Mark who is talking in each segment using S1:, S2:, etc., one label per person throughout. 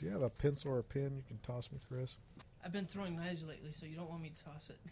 S1: you have a pencil or a pen, you can toss me, Chris.
S2: I've been throwing knives lately, so you don't want me to toss it.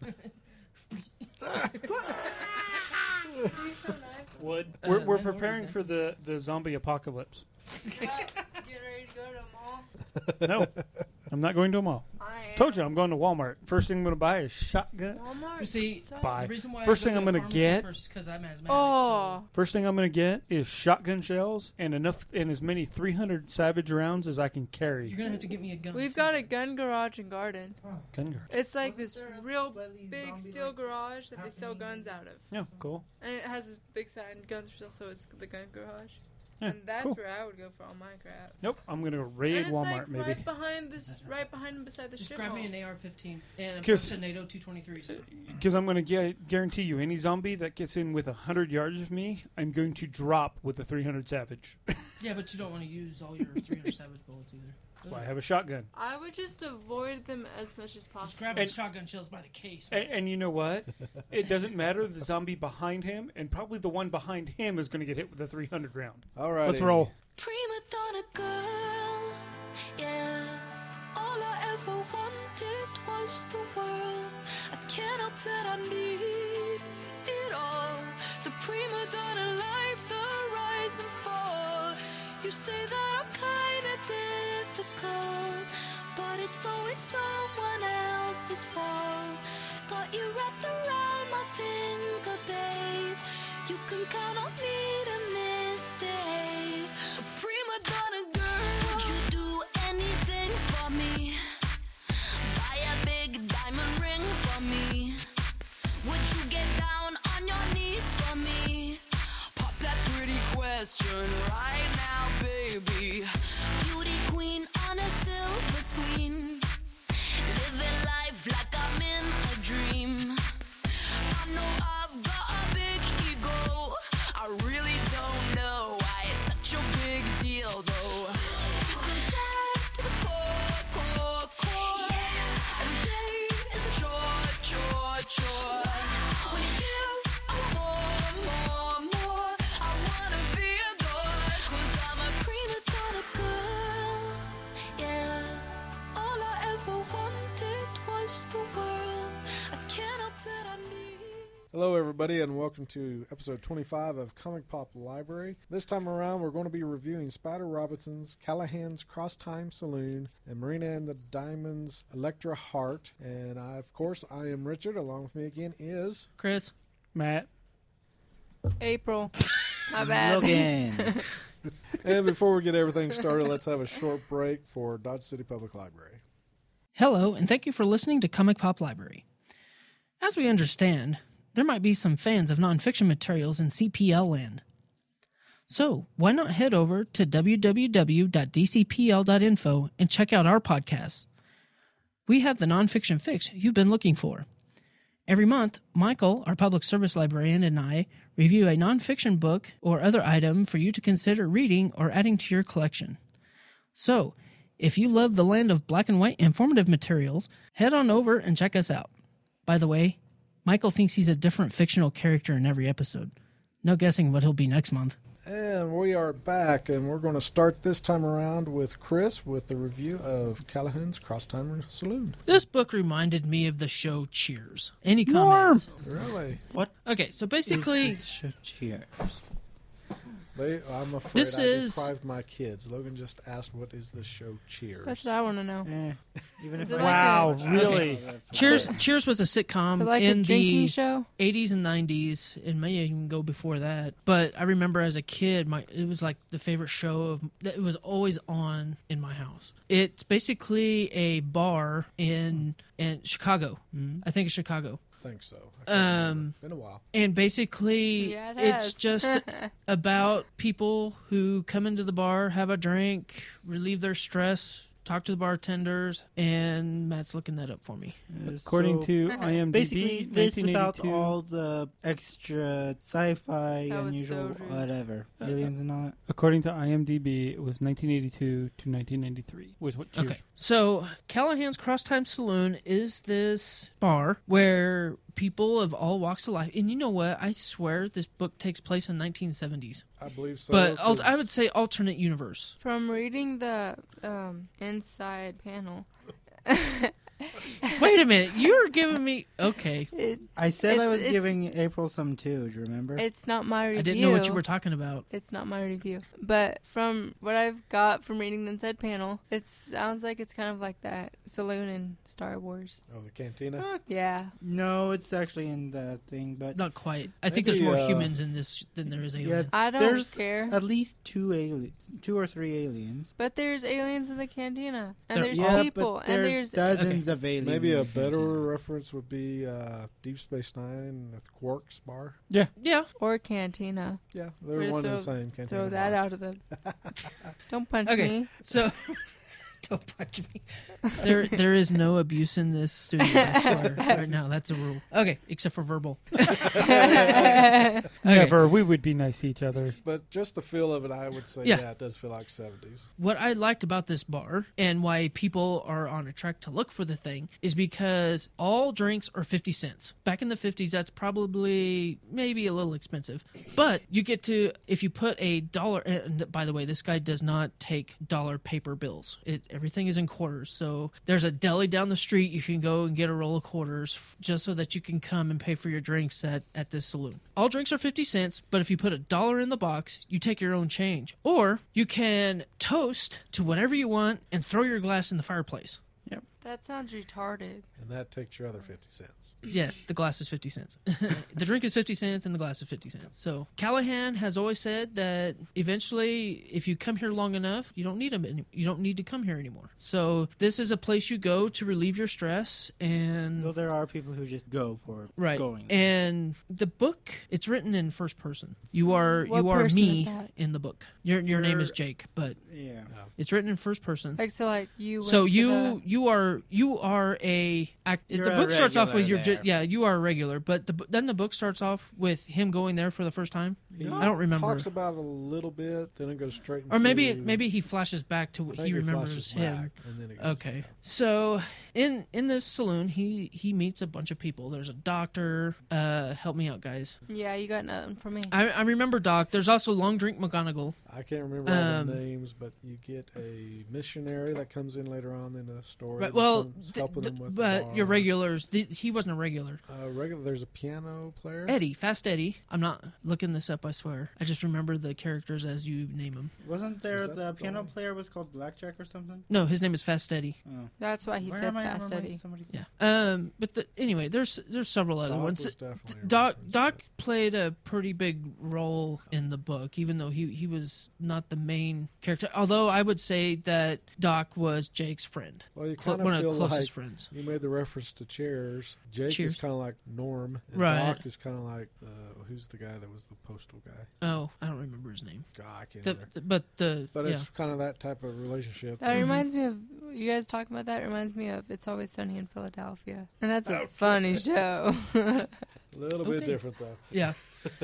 S3: Wood. We're preparing for the zombie apocalypse.
S4: Getting ready to go to a mall?
S3: No, I'm not going to a mall.
S4: I am.
S3: Told you I'm going to Walmart. First thing I'm going to buy is shotgun.
S4: Walmart.
S2: You see,
S4: sucks.
S3: Buy.
S2: The reason why
S3: First
S2: I go
S3: thing I'm
S2: to a
S3: gonna
S2: pharmacy
S3: get-
S2: first because I'm asthmatic.
S4: Oh.
S3: First thing I'm going to get is shotgun shells and as many 300 Savage rounds as I can
S2: So
S3: carry.
S2: you're gonna have to get me a gun.
S4: We've
S2: too.
S4: got a gun garage and garden.
S3: Gun guard.
S4: It's like this real big steel garage that they sell guns out of.
S3: Yeah, cool.
S4: And it has this big sign, guns for sale, so it's the gun garage.
S3: Yeah,
S4: And that's
S3: cool.
S4: where I would go for all my crap.
S3: Nope, I'm going to
S4: And
S3: raid
S4: it's
S3: Walmart
S4: like
S3: maybe.
S4: right behind and beside the
S2: Just
S4: strip
S2: grab
S4: mall.
S2: me an AR-15 and a
S3: Because-
S2: bunch of NATO 223s.
S3: Because I'm going to guarantee you, any zombie that gets in with 100 yards of me, I'm going to drop with a 300 Savage.
S2: Yeah, but you don't want to use all your 300 Savage bullets either.
S3: That's why I have a shotgun.
S4: I would just avoid them as much as
S2: Just
S4: possible.
S2: grab the shotgun shells by the case. man.
S3: And you know what? It doesn't matter. The zombie behind him, and probably the one behind him, is going to get hit with a 300 round.
S1: All right.
S3: Let's roll.
S5: Prima donna girl, yeah. All I ever wanted was the world. I can't help that I need it all. The prima donna life, the rise and fall. You say that I'm kinda difficult, but it's always someone else's fault. Got you wrapped around my finger, babe. You can count on me to misbehave. A prima donna girl, would you do anything for me? Buy a big diamond ring for me. Would you get down on your knees for me? Pop that pretty question right now, baby. Beauty queen on a silver screen, living life like I'm in a dream. I know I've got a big ego. I really don't know why it's such a big deal, though. I'm sad to the core. And pain is a chore. When you give, I want more. I wanna be adored, 'cause I'm a prima donna girl. Yeah, all I ever wanted was the world. I can't help that I need.
S1: Hello, everybody, and welcome to episode 25 of Comic Pop Library. This time around, we're going to be reviewing Spider Robinson's Callahan's Cross Time Saloon and Marina and the Diamonds' Electra Heart. And of course, I am Richard. Along with me again is
S2: Chris.
S3: Matt.
S4: April. My bad.
S6: Logan.
S1: And before we get everything started, let's have a short break for Dodge City Public Library.
S2: Hello, and thank you for listening to Comic Pop Library. As we understand, there might be some fans of nonfiction materials in CPL land. So, why not head over to www.dcpl.info and check out our podcasts? We have the nonfiction fix you've been looking for. Every month, Michael, our public service librarian, and I review a nonfiction book or other item for you to consider reading or adding to your collection. So, if you love the land of black and white informative materials, head on over and check us out. By the way, Michael thinks he's a different fictional character in every episode. No guessing what he'll be next month.
S1: And we are back, and we're going to start this time around with Chris with the review of Callahan's Cross Time Saloon.
S2: This book reminded me of the show Cheers. Any comments?
S1: Really?
S2: Okay, so basically,
S6: Cheers.
S1: I'm afraid
S2: This
S1: I
S2: is-
S1: deprived my kids. Logan just asked, what is the show Cheers?
S4: That's what I want to know.
S6: Even if
S4: Is it
S6: I
S4: like
S3: Wow,
S4: a-
S3: really?
S2: Cheers was a sitcom
S4: So like a
S2: in
S4: drinking
S2: the
S4: show?
S2: 80s and 90s. It may even go before that. But I remember as a kid, it was like the favorite show it was always on in my house. It's basically a bar in Chicago. I think it's Chicago.
S1: I think so. I can't remember.
S2: Um,
S1: Been a while.
S2: And basically,
S4: Yeah, it
S2: it's
S4: has.
S2: just about people who come into the bar, have a drink, relieve their stress, talk to the bartenders, and Matt's looking that up for me.
S3: According to IMDb,
S6: basically this without
S3: 1982.
S6: all the extra sci-fi,
S4: That was
S6: unusual,
S4: so rude.
S6: whatever, aliens and all that.
S3: According to IMDb, it was 1982 to 1993. Was what Cheers.
S2: Okay, so Callahan's Cross Time Saloon is this bar where people of all walks of life, and you know what? I swear this book takes place in 1970s.
S1: I believe so.
S2: But
S1: 'cause
S2: I would say alternate universe.
S4: From reading the inside panel.
S2: Wait a minute. You're giving me... Okay.
S6: I said I
S4: It's-
S6: was
S4: it's-
S6: giving April some too. Do you remember?
S4: It's not my review.
S2: I didn't know what you were talking about.
S4: It's not my review. But from what I've got from reading the inside panel, it sounds like it's kind of like that saloon in Star Wars.
S1: Oh, the cantina.
S4: Yeah.
S6: No, it's actually in the thing, but
S2: Not quite. I think there's more
S1: Maybe,
S2: humans in this than there is aliens.
S4: I don't
S6: There's
S4: care.
S6: at least two or three aliens.
S4: But there's aliens in the cantina. And
S2: There-
S4: there's
S6: Yeah,
S4: people.
S6: but
S4: And
S6: there's
S4: there's...
S6: dozens of aliens.
S1: Maybe
S6: in
S1: a
S6: the
S1: better
S6: cantina.
S1: reference would be Deep Space Nine with Quark's bar.
S2: Yeah.
S4: Or cantina.
S1: Yeah, they're
S4: Way to
S1: one and the same. Cantina
S4: Throw that
S1: bar.
S4: out of the... Don't punch
S2: Okay.
S4: me.
S2: So... Don't punch me. There is no abuse in this studio, I swear. Right now, that's a rule. Okay, except for verbal. Okay.
S3: Never. We would be nice to each other.
S1: But just the feel of it, I would say,
S2: Yeah.
S1: yeah, it does feel like 70s.
S2: What I liked about this bar and why people are on a trek to look for the thing is because all drinks are 50 cents. Back in the 50s, that's probably maybe a little expensive. But you get to, if you put $1, and by the way, this guy does not take dollar paper bills. Everything is in quarters. So there's a deli down the street. You can go and get a roll of quarters just so that you can come and pay for your drinks at this saloon. All drinks are 50 cents, but if you put $1 in the box, you take your own change. Or you can toast to whatever you want and throw your glass in the fireplace.
S4: That sounds retarded.
S1: And that takes your other 50 cents.
S2: Yes, the glass is 50 cents. The drink is 50 cents and the glass is 50 cents. So Callahan has always said that eventually, if you come here long enough, you don't need you don't need to come here anymore. So this is a place you go to relieve your stress and
S6: Though there are people who just go for
S2: right.
S6: going.
S2: And the book, it's written in first person. You are
S4: What
S2: you are
S4: person
S2: me
S4: is that?
S2: in the book. Your name is
S6: You're-
S2: Jake, but
S6: yeah.
S2: it's written in first person.
S4: Like, so, like, you went
S2: So
S4: to
S2: you are a
S6: You're
S2: the
S6: a
S2: book starts off with
S6: regular there.
S2: you are a regular, but then the book starts off with him going there for the first time.
S1: He
S2: I don't remember.
S1: Talks about it a little bit, then it goes straight into...
S2: Or maybe he flashes back to
S1: I
S2: what
S1: think
S2: he
S1: it
S2: remembers
S1: flashes
S2: him.
S1: back, and then it goes
S2: Okay.
S1: down.
S2: So in this saloon he meets a bunch of people. There's a doctor, help me out guys.
S4: Yeah, you got nothing for me.
S2: I remember Doc. There's also Long Drink McGonagall.
S1: I can't remember all the names, but you get a missionary that comes in later on in the story.
S2: Right,
S1: that
S2: well,
S1: comes helping them with the
S2: but your
S1: bar.
S2: regulars, he wasn't a regular.
S1: There's a piano player.
S2: Eddie, Fast Eddie. I'm not looking this up, I swear. I just remember the characters as you name them.
S6: Wasn't there
S1: Was that
S6: the piano
S1: the-
S6: player was called Blackjack or something?
S2: No, his name is Fast Eddie.
S6: Oh.
S4: That's why he
S6: Where
S4: said
S6: am I
S4: Fast
S6: remembering
S4: Eddie.
S6: somebody-
S2: Yeah. But anyway, there's several other
S1: Doc
S2: ones.
S1: was definitely a
S2: Doc
S1: reference,
S2: Doc
S1: but-
S2: played a pretty big role in the book, even though he was not the main character. Although I would say that Doc was Jake's friend,
S1: Well, you kind
S2: one
S1: of
S2: of the
S1: feel
S2: closest
S1: like
S2: friends.
S1: you made the reference to Cheers. Jake
S2: Cheers.
S1: is kind of like Norm, and
S2: Right.
S1: Doc is kind of like who's the guy that was the postal guy?
S2: Oh, I don't remember his name.
S1: God, I can't.
S2: The,
S1: remember.
S2: but
S1: But it's kind of that type of relationship.
S4: That reminds me of, you guys talking about that reminds me of It's Always Sunny in Philadelphia. And that's a funny show.
S1: A little bit
S2: Okay.
S1: different though.
S2: yeah.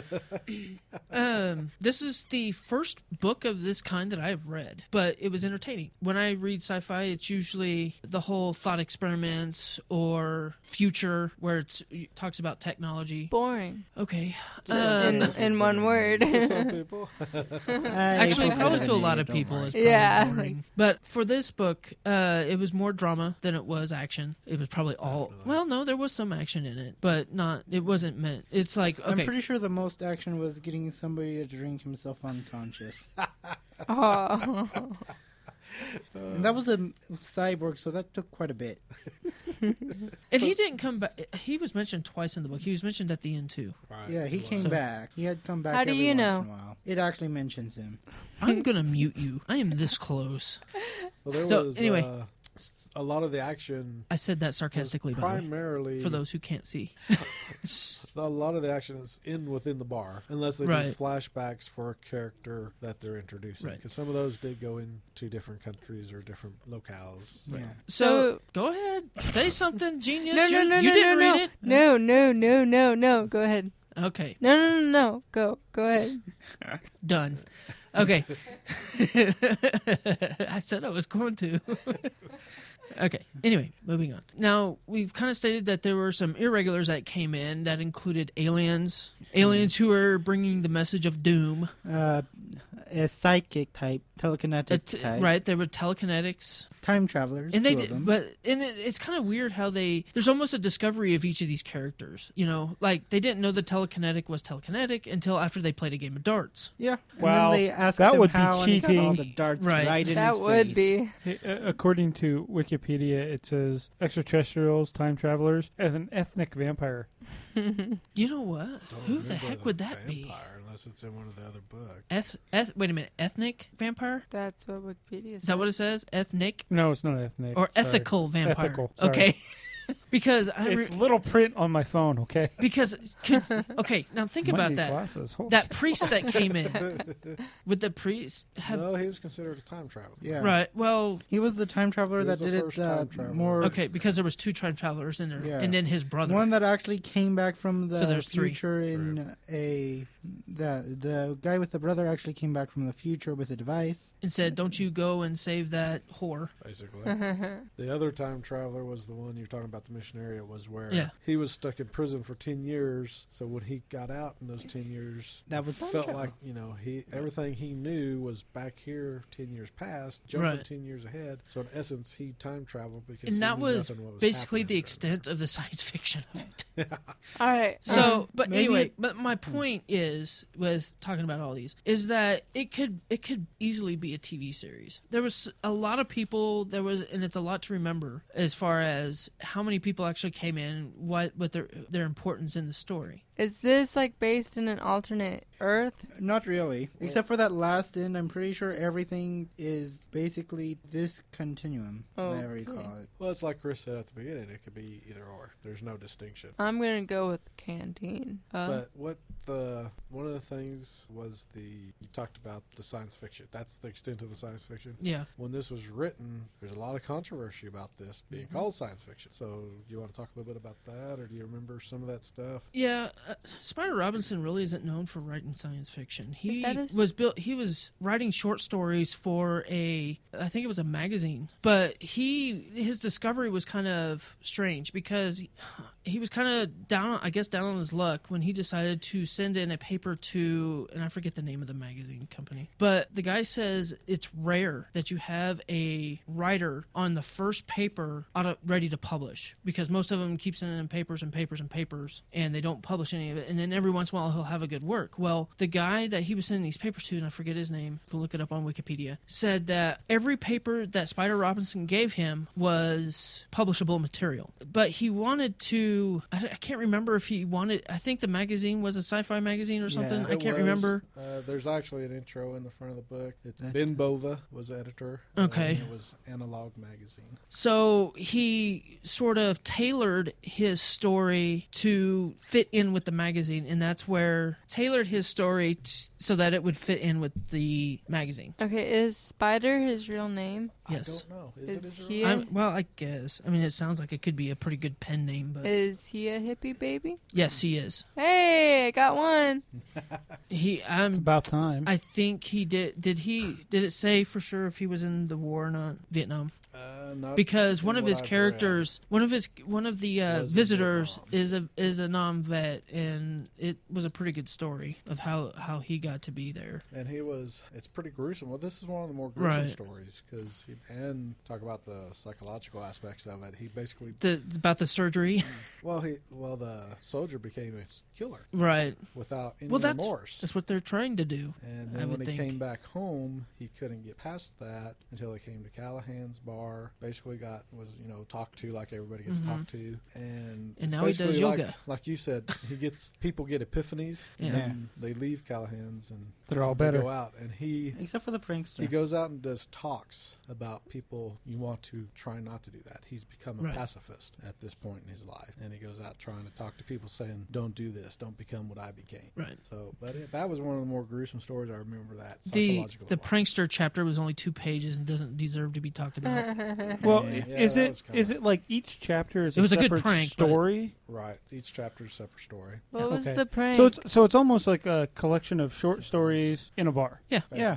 S2: This is the first book of this kind that I've read, but it was entertaining. When I read sci-fi, it's usually the whole thought experiments or future, where it talks about technology.
S4: Boring.
S2: Okay.
S4: In one word.
S1: To some people.
S2: Actually,
S6: April
S2: probably
S6: said
S2: to a
S6: it
S2: lot
S6: anyway,
S2: of
S6: don't
S2: people,
S6: worry.
S2: it's probably
S4: Yeah,
S2: boring.
S4: like-
S2: But for this book, it was more drama than it was action. It was probably all.
S1: Definitely.
S2: Well, no, there was some action in it, but not. It wasn't meant. It's like
S6: I'm
S2: okay.
S6: pretty sure the most action was getting somebody to drink himself unconscious.
S4: Oh.
S6: And that was a cyborg, so that took quite a bit.
S2: And he didn't come back. He was mentioned twice in the book. He was mentioned at the end too.
S1: Right,
S6: Yeah, he
S1: it
S6: came
S1: was.
S6: back. He had come back
S4: How do
S6: every
S4: you
S6: once
S4: know?
S6: in a while. It actually mentions him.
S2: I'm gonna mute you. I am this close.
S1: Well, there
S2: So,
S1: was
S2: anyway.
S1: a lot of the action.
S2: I said that
S1: was
S2: sarcastically, by the way,
S1: primarily
S2: for those who can't see.
S1: A lot of the action is within the bar, unless they do
S2: Right.
S1: flashbacks for a character that they're introducing.
S2: Right.
S1: Because some of those did go into different countries or different locales.
S6: Yeah.
S2: So go ahead, say something, genius.
S4: No, no, no,
S2: you
S4: no,
S2: didn't
S4: no,
S2: read it.
S4: no, no, no, no, no. Go ahead.
S2: Okay,
S4: No, no, no, no. Go ahead.
S2: done. Okay. I said I was going to. Okay. Anyway, moving on. Now, we've kind of stated that there were some irregulars that came in that included aliens who are bringing the message of doom.
S6: A psychic type telekinetic type.
S2: right? They were telekinetics.
S6: Time travelers.
S2: And they
S6: two of
S2: did,
S6: them.
S2: but it's kind of weird how there's almost a discovery of each of these characters. You know, like they didn't know the telekinetic was telekinetic until after they played a game of darts.
S6: Yeah. And
S3: Wow,
S6: then they asked
S3: that
S6: him
S3: would be
S6: how, and he got all
S3: cheating.
S6: the darts
S2: Right.
S6: right in
S4: That
S6: his
S4: would
S6: face.
S4: be.
S3: According to Wikipedia, it says extraterrestrials, time travelers, as an ethnic vampire.
S2: You know what?
S1: Don't
S2: Who the
S1: remember
S2: heck would that be?
S1: vampire Unless it's in one of the other books.
S2: Wait a minute, ethnic vampire?
S4: That's what Wikipedia says.
S2: Is that what it says? Ethnic
S3: No, it's not ethnic.
S2: or
S3: Sorry.
S2: ethical vampire?
S3: Ethical, sorry.
S2: Okay. Because
S3: It's little print on my phone, okay?
S2: okay, now think
S3: Might
S2: about
S3: need
S2: that.
S3: glasses. Holy
S2: That priest that came in, would the priest have?
S1: No, he was considered a time traveler.
S6: Yeah.
S2: Right. Well,
S6: He was the time traveler
S1: He
S6: that
S1: was the
S6: did
S1: first
S6: it
S1: time traveler.
S6: more.
S2: okay, because there was two time travelers in there,
S6: Yeah.
S2: and then his brother.
S6: One that actually came back from the
S2: So there's three.
S6: future in the guy with the brother actually came back from the future with a device.
S2: and said, "Don't you go and save that whore."
S1: Basically. The other time traveler was the one you're talking about, the missionary. It was where
S2: Yeah.
S1: he was stuck in prison for 10 years. So when he got out in those 10 years,
S6: That was time
S1: felt
S6: travel.
S1: like, everything he knew was back here 10 years past, jumping
S2: Right.
S1: 10 years ahead. So in essence, he time traveled because
S2: And
S1: he
S2: that
S1: knew
S2: was
S1: nothing what
S2: basically the
S1: happening.
S2: extent of the science fiction of it.
S4: All right.
S2: So, but
S6: maybe
S2: anyway,
S6: it-
S2: but my point is with talking about all these is that it could easily be a TV series. There was a lot of people. And it's a lot to remember as far as how many people actually came in, what their importance in the story.
S4: Is this like based in an alternate Earth?
S6: Not really, except for that last end. I'm pretty sure everything is basically this continuum, whatever you
S4: Okay.
S6: call it.
S1: Well, it's like Chris said at the beginning. It could be either or. There's no distinction.
S4: I'm gonna go with Canteen.
S1: But one of the things was you talked about the science fiction. That's the extent of the science fiction.
S2: Yeah.
S1: When this was written, there's a lot of controversy about this being called science fiction. So do you want to talk a little bit about that, or do you remember some of that stuff?
S2: Yeah, Spider Robinson really isn't known for writing science fiction. He
S4: that his-
S2: He was writing short stories for I think it was a magazine. But his discovery was kind of strange because he was kind of down on his luck when he decided to send in a paper to, and I forget the name of the magazine company. But the guy says it's rare that you have a writer on the first paper ready to publish, because most of them keep sending in papers and papers and papers, and they don't publish any of it. And then every once in a while he'll have a good work. Well, the guy that he was sending these papers to, and I forget his name, you can look it up on Wikipedia, said that every paper that Spider Robinson gave him was publishable material. But he wanted to, I can't remember if he wanted, I think the magazine was a sci-fi magazine or something.
S6: Yeah.
S2: I can't remember.
S1: There's actually an intro in the front of the book. It's Ben Bova was editor.
S2: Okay.
S1: And it was Analog Magazine.
S2: So he sort of tailored his story to fit in with the magazine, and that's where tailored his story so that it would fit in with the magazine.
S4: Okay, is Spider his real name?
S2: Yes.
S1: I don't know.
S4: Is
S1: it his
S4: he
S1: real-
S2: Well, I guess. I mean, it sounds like it could be a pretty good pen name, but
S4: Is he a hippie baby?
S2: yes, he is.
S4: Hey, I got one.
S3: It's about time.
S2: I think he did. Did it say for sure if he was in the war or not? Vietnam.
S1: Not
S2: Because
S1: in
S2: one of
S1: what
S2: his
S1: I've
S2: characters, one of the
S1: Was in
S2: visitors
S1: Vietnam.
S2: is a non-vet, and it was a pretty good story of how he got to be there.
S1: read. And it's pretty gruesome. Well, this is one of the more gruesome
S2: Right.
S1: stories and talk about the psychological aspects of it. He basically,
S2: About the surgery,
S1: the soldier became a killer
S2: right?
S1: without any
S2: Well,
S1: remorse.
S2: that's what they're trying to do.
S1: And
S2: I
S1: then
S2: would
S1: when he
S2: think.
S1: came back home, he couldn't get past that until he came to Callahan's bar. Basically, was talked to like everybody gets talked to, and it's
S2: now he does
S1: basically like-
S2: yoga.
S1: Like you said, people get epiphanies,
S2: Yeah.
S1: and then they leave Callahan's and
S3: They're all
S1: they
S3: better.
S1: go out, and he
S6: Except for the prankster.
S1: goes out and does talks about people. You want to try not to do that. He's become a
S2: Right.
S1: pacifist at this point in his life, and he goes out trying to talk to people, saying, "Don't do this. Don't become what I became."
S2: Right.
S1: So, but that was one of the more gruesome stories. I remember that
S2: The
S1: psychological.
S2: prankster chapter was only 2 pages and doesn't deserve to be talked about.
S3: Well,
S1: Yeah,
S3: is
S1: that
S3: it
S1: was kinda-
S3: is it like each chapter is
S2: It was a good
S3: separate
S2: prank, but-
S3: story?
S1: Right. Each chapter is a separate story.
S4: What was
S3: Okay.
S4: the prank?
S3: So it's almost like a collection of short stories in a bar.
S2: Yeah.
S6: Yeah.
S1: Basically.
S3: Oh,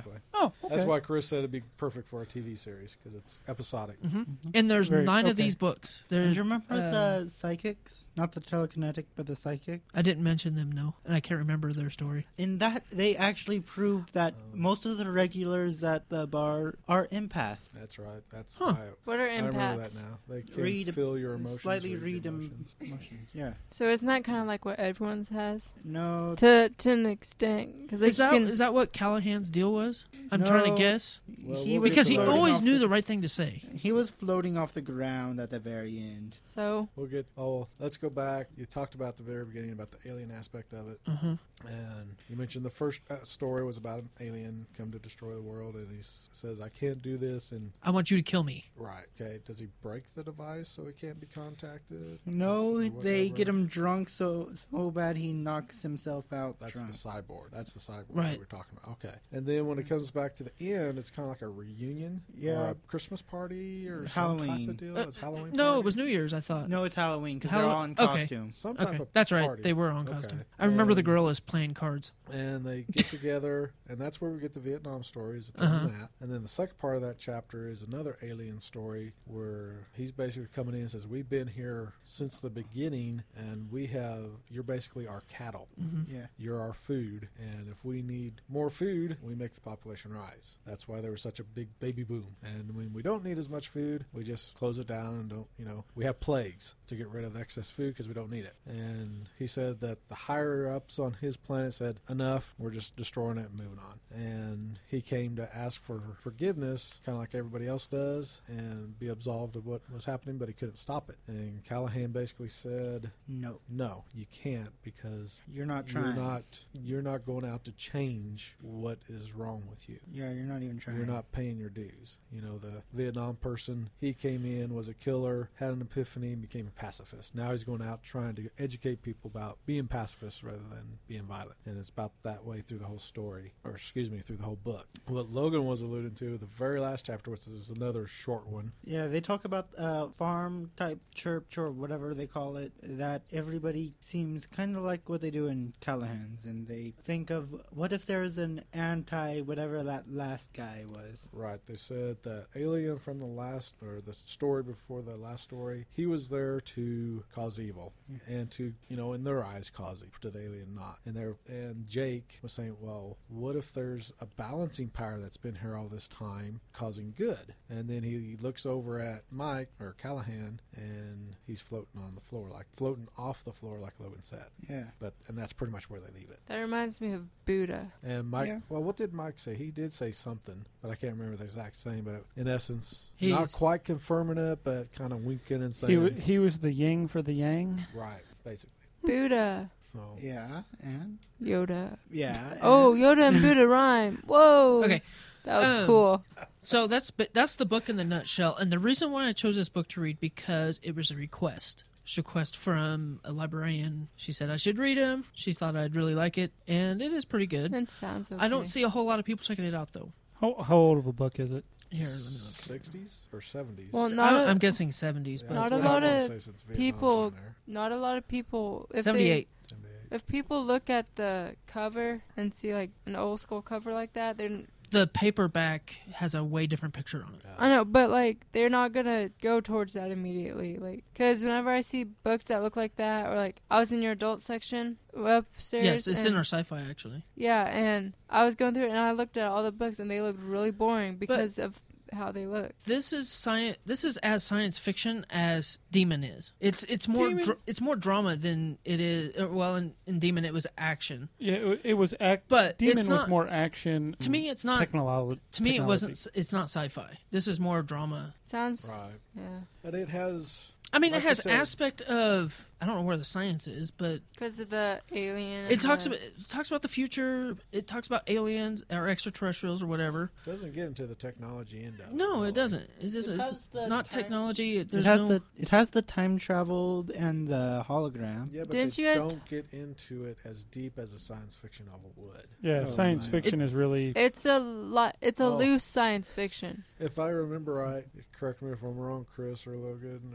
S6: Oh, okay.
S1: That's why Chris said it'd be perfect for a TV series because it's episodic.
S2: And there's
S3: Very-
S2: 9 of
S3: okay.
S2: these books.
S6: Do
S2: There's,
S6: you remember the psychics? Not the telekinetic, but the psychic?
S2: I didn't mention them, no, and I can't remember their story.
S6: In that, they actually proved that most of the regulars at the bar are empaths.
S1: That's right. That's
S2: Huh.
S1: why
S4: What are
S1: I remember that
S4: empaths?
S1: now. They can
S6: Read-
S1: feel your emotions.
S6: Slightly
S1: read
S6: read
S1: your
S6: emotions.
S1: emotions.
S6: Yeah.
S4: So isn't that kind of like what everyone's has
S6: No.
S4: to an extent? Because
S2: Is that what Callahan's deal was? I'm trying to
S6: No.
S2: guess.
S1: Well,
S6: He
S1: we'll
S6: was
S1: get
S2: Because
S1: to
S2: he
S1: that.
S6: floating
S2: always
S6: off
S2: knew
S6: the-
S2: the right thing to say.
S6: He was floating off the ground at the very end.
S4: So
S1: We'll get. Oh, let's go back. You talked about the very beginning about the alien aspect of it,
S2: Uh-huh.
S1: and you mentioned the first story was about an alien come to destroy the world, and he says, "I can't do this." And
S2: I want you to kill me.
S1: right, okay, does he break the device so he can't be contacted?
S6: No,
S1: Or
S6: they
S1: whatever?
S6: get him drunk so bad he knocks himself out
S1: That's
S6: drunk.
S1: the cyborg. That's the cyborg
S2: Right.
S1: that we're talking about. Okay, and then when it comes back to the end, it's kind of like a reunion,
S6: Yeah.
S1: or a Christmas party, or some type
S6: Halloween.
S1: of deal. It's Halloween.
S2: No,
S1: party?
S2: it was New Year's, I thought.
S6: No, it's Halloween because they're all in
S2: Okay.
S6: costume.
S1: Some type
S2: Okay,
S1: of
S2: that's right.
S1: party.
S2: They were on
S1: Okay.
S2: costume. I remember the
S1: And-
S2: gorillas playing cards.
S1: And they get together, and that's where we get the Vietnam stories.
S2: Uh-huh.
S1: That. And then the second part of that chapter is another alien story where he's basically coming in and says, "We've been here since the beginning, and you're basically our cattle.
S6: Yeah.
S1: You're our food, and if we need more food, we make the population rise. That's why there was such a big baby boom. And when we don't need as much food, we just close it down and don't, we have plagues to get rid of the excess food because we don't need it." And he said that the higher ups on his planet said, "Enough, we're just destroying it and moving on." And he came to ask for forgiveness, kind of like everybody else does, and be absolved of what was happening, but he couldn't stop it. And Callahan basically said,
S6: No,
S1: "No, you can't, because
S6: you're not trying.
S1: you're not going out to change what is wrong with you.
S6: Yeah, you're not even trying.
S1: You're not paying your dues." The Vietnam person, he came in, was a killer, had an epiphany, and became a pacifist. Now he's going out trying to educate people about being pacifists rather than being violent. And it's about that way through the whole story, or excuse me, through the whole book. What Logan was alluding to, the very last chapter, which is another short one.
S6: Yeah, they talk about farm type church or whatever they call it, that everybody seems kind of like what they do in Callahan's, and they think of what if there's an anti whatever that last guy was.
S1: Right. They said that alien from the story before the last story, he was there to cause evil and to, in their eyes, cause evil, to the alien not. And Jake was saying, well, what if there's a balancing power that's been here all this time causing good? And then he looks over at Mike or Callahan, and he's floating on the floor, like floating off the floor, like Logan said.
S6: Yeah.
S1: And that's pretty much where they leave it.
S4: that reminds me of Buddha.
S1: And Mike,
S6: Yeah.
S1: well, what did Mike say? He did say something, but I can't remember the exact same. But in essence,
S2: He's-
S1: not quite confirming it, but kind of winking and saying,
S3: He was the yin for the yang.
S1: right, basically.
S4: Buddha,
S1: So
S6: Yeah, and
S4: Yoda.
S6: yeah.
S4: Oh, Yoda and Buddha rhyme. Whoa.
S2: Okay.
S4: That was
S2: Um,
S4: cool.
S2: So that's the book in the nutshell. And the reason why I chose this book to read, because it was a request. It's a request from a librarian. She said I should read him. She thought I'd really like it. And it is pretty good.
S4: That sounds okay.
S2: I don't see a whole lot of people checking it out, though.
S3: How old of a book is it?
S2: Here, let me look.
S1: 60s or 70s.
S4: Well, not
S2: I'm
S4: a,
S2: guessing 70s,
S1: Yeah,
S2: but
S4: not
S1: that's
S4: a
S1: what I
S4: lot
S1: wanna
S4: of
S1: say since Vietnam's
S4: people-
S1: in there.
S4: not a lot of people. If
S2: 78.
S1: 78.
S4: If people look at the cover and see like an old school cover like that, they're
S2: The paperback has a way different picture on it.
S4: I know, but like they're not gonna go towards that immediately, like because whenever I see books that look like that, or like I was in your adult section upstairs.
S2: Yes, it's in
S4: and-
S2: our sci-fi, actually.
S4: Yeah, and I was going through it and I looked at all the books and they looked really boring because of how they look.
S2: This is science. This is as science fiction as Demon is. It's more
S3: Demon-
S2: it's more drama than it is. Well, in Demon it was action.
S3: Yeah, it was
S2: But
S3: Demon
S2: it's
S3: was
S2: not-
S3: more action.
S2: To me, it's not.
S3: Technology.
S2: To me, it wasn't. It's not sci-fi. This is more drama.
S4: Sounds
S1: Right.
S4: yeah,
S1: And it has,
S2: I mean,
S1: Like
S2: it
S1: you
S2: has
S1: said-
S2: aspect of I don't know where the science is, but
S4: because of the alien.
S2: it talks about the future. It talks about aliens or extraterrestrials or whatever.
S1: doesn't get into the technology end of it.
S2: No,
S1: really.
S2: it doesn't. It doesn't.
S6: has
S2: It's
S6: the
S2: not
S6: time-
S2: technology.
S6: It
S2: There's
S6: has
S2: no.
S6: the time traveled and the hologram.
S1: Yeah, but
S4: Didn't
S1: they
S4: you guys
S1: don't get into it as deep as a science fiction novel would.
S3: Yeah,
S6: Oh,
S3: science
S6: my.
S3: fiction is really.
S4: It's a lot. It's a
S1: Oh.
S4: loose science fiction.
S1: If I remember right, correct me if I'm wrong, Chris or Logan or whoever,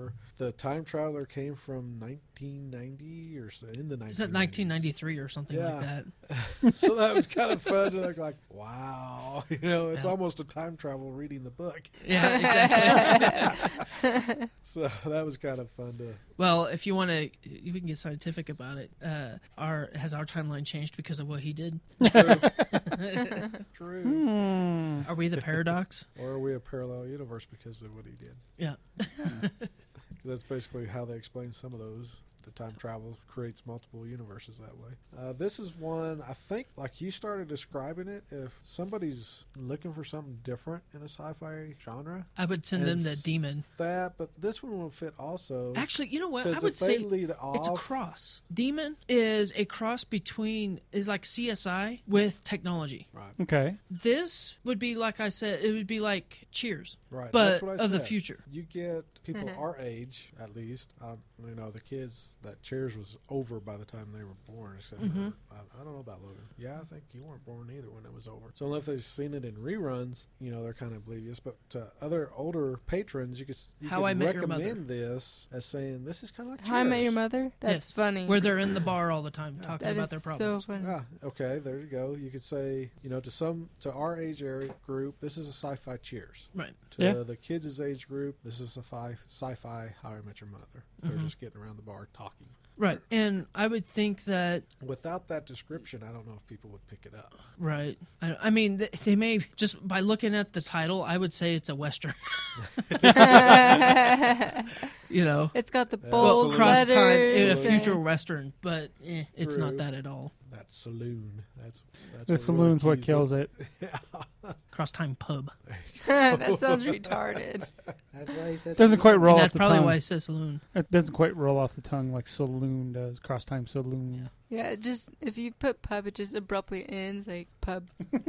S1: whatever. The time traveler came from 1990 or so, in the 1990s.
S2: Is it 1993 or something like that?
S1: So that was kind of fun to look like, wow, it's
S2: Yeah.
S1: almost a time travel reading the book.
S2: Yeah, exactly.
S1: So that was kind of fun to.
S2: Well, if you want to, we can get scientific about it. Has our timeline changed because of what he did?
S1: True.
S3: Hmm.
S2: Are we the paradox?
S1: Or are we a parallel universe because of what he did?
S2: Yeah.
S1: That's basically how they explain some of those. The time travel creates multiple universes that way. This is one, I think, like you started describing it, if somebody's looking for something different in a sci-fi genre,
S2: I would send them the
S1: It's-
S2: demon.
S1: but this one will fit also.
S2: Actually, you know what? I
S1: Because
S2: would
S1: if they
S2: say
S1: lead
S2: it's a
S1: off,
S2: cross. Demon is a cross is like CSI with technology.
S1: right,
S3: Okay.
S2: This would be, like I said, it would be like Cheers,
S1: right,
S2: but
S1: that's what I
S2: of the
S1: said.
S2: future.
S1: You get people our age, at least. The kids that Cheers was over by the time they were born. Except
S2: Mm-hmm.
S1: for, I don't know about Logan. Yeah, I think you weren't born either when it was over. So unless they've seen it in reruns, they're kind of oblivious. But to other older patrons, you
S2: How
S1: could
S2: I Met Your
S1: recommend this as saying this is kind of like
S4: How I Met Your
S1: Cheers.
S4: Mother? That's
S2: Yes.
S4: funny.
S2: Where they're in the bar all the time talking
S4: That
S2: about
S4: is
S2: their
S4: so
S2: problems.
S4: funny.
S1: Yeah. Okay. There you go. You could say, to our age area group, this is a sci-fi Cheers.
S2: Right.
S1: To
S3: Yeah.
S1: the kids' age group, this is a sci-fi How I Met Your Mother. They're
S2: Mhm.
S1: just getting around the bar talking.
S2: Right. And I would think that,
S1: Without that description, I don't know if people would pick it up.
S2: right. I mean, they may, just by looking at the title, I would say it's a Western.
S4: It's got the
S1: Yeah.
S4: bold
S1: Well,
S2: cross time
S4: letters.
S2: in a
S1: Saloon.
S2: future Western, but it's
S1: True.
S2: not that at all.
S1: That saloon. That's
S3: The saloon's what kills it.
S2: Cross time pub.
S4: That sounds retarded.
S6: That's why he said
S3: Doesn't quite roll
S2: And
S3: off
S2: that's
S3: the
S2: probably
S3: tongue.
S2: why it says saloon.
S3: It doesn't quite roll off the tongue like saloon does. Cross time saloon.
S4: Yeah, it just if you put pub, it just abruptly ends like pub.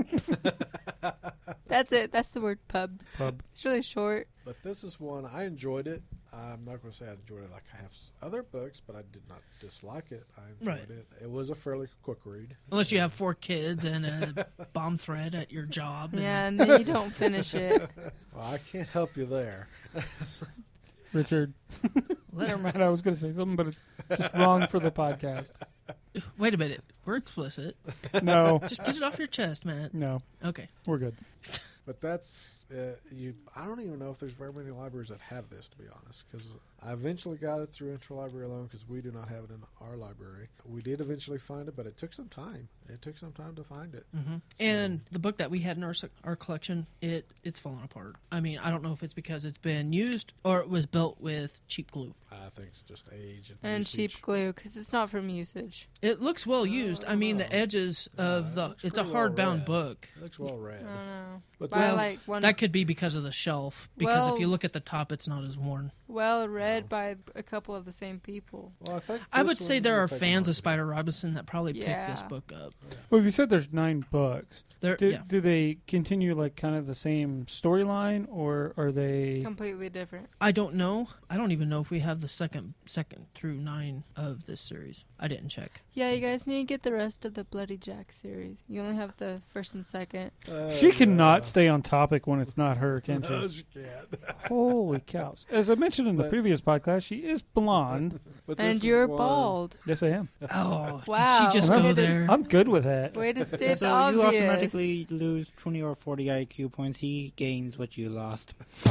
S4: That's it. That's the word pub.
S3: Pub.
S4: It's really short.
S1: But this is one, I enjoyed it. I'm not going to say I enjoyed it like I have other books, but I did not dislike it. I enjoyed
S2: Right.
S1: it. It was a fairly quick read.
S2: Unless you have 4 kids and a bomb threat at your job.
S4: Yeah, and then you don't finish it.
S1: Well, I can't help you there.
S3: Richard. Never mind. I was going to say something, but it's just wrong for the podcast.
S2: Wait a minute. We're explicit.
S3: No.
S2: Just get it off your chest, man.
S3: No.
S2: Okay.
S3: We're good.
S1: But that's I don't even know if there's very many libraries that have this, to be honest, because I eventually got it through Interlibrary Alone because we do not have it in our library. We did eventually find it, but it took some time. It took some time to find it.
S2: hmm And the book that we had in our collection, it's fallen apart. I mean, I don't know if it's because it's been used or it was built with cheap glue.
S1: I think it's just age
S4: And
S1: usage.
S4: cheap glue because it's not from usage.
S2: It looks well used. I mean, the edges of
S1: it
S2: the
S1: looks
S2: it's a
S1: pretty well
S2: hardbound
S1: read.
S2: book.
S1: It looks well read.
S4: I don't know.
S1: But
S4: By
S1: this is-
S4: like one
S2: That could be because of the shelf. Because if
S4: Well-
S2: you look at the top, it's not as worn.
S4: well read by a couple of the same people.
S1: Well, I think
S2: I
S1: this
S2: would say
S1: one
S2: there
S1: will
S2: are
S1: take
S2: fans
S1: longer.
S2: of Spider Robinson that probably picked this
S4: Yeah.
S2: book up.
S3: Well, if you said there's 9 books,
S2: There,
S3: do,
S2: yeah.
S3: do they continue like kind of the same storyline, or are they?
S4: Completely different.
S2: I don't know. I don't even know if we have the second through 9 of this series. I didn't check.
S4: Yeah, you guys need to get the rest of the Bloody Jack series. You only have the first and second.
S3: She cannot stay on topic when it's not her, can
S1: No,
S3: she?
S1: she can't.
S3: Holy cows! As I mentioned in the
S1: But-
S3: previous podcast, she is blonde.
S1: But this
S4: And
S1: is
S4: you're
S1: one-
S4: bald.
S3: Yes, I am.
S2: Oh,
S4: Wow.
S2: did she just
S3: I'm-
S2: go
S4: It is-
S2: there?
S3: I'm good with that.
S4: Way to state
S6: So
S4: the obvious.
S6: you automatically lose 20 or 40 IQ points. He gains what you lost.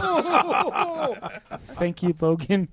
S3: Thank you, Logan.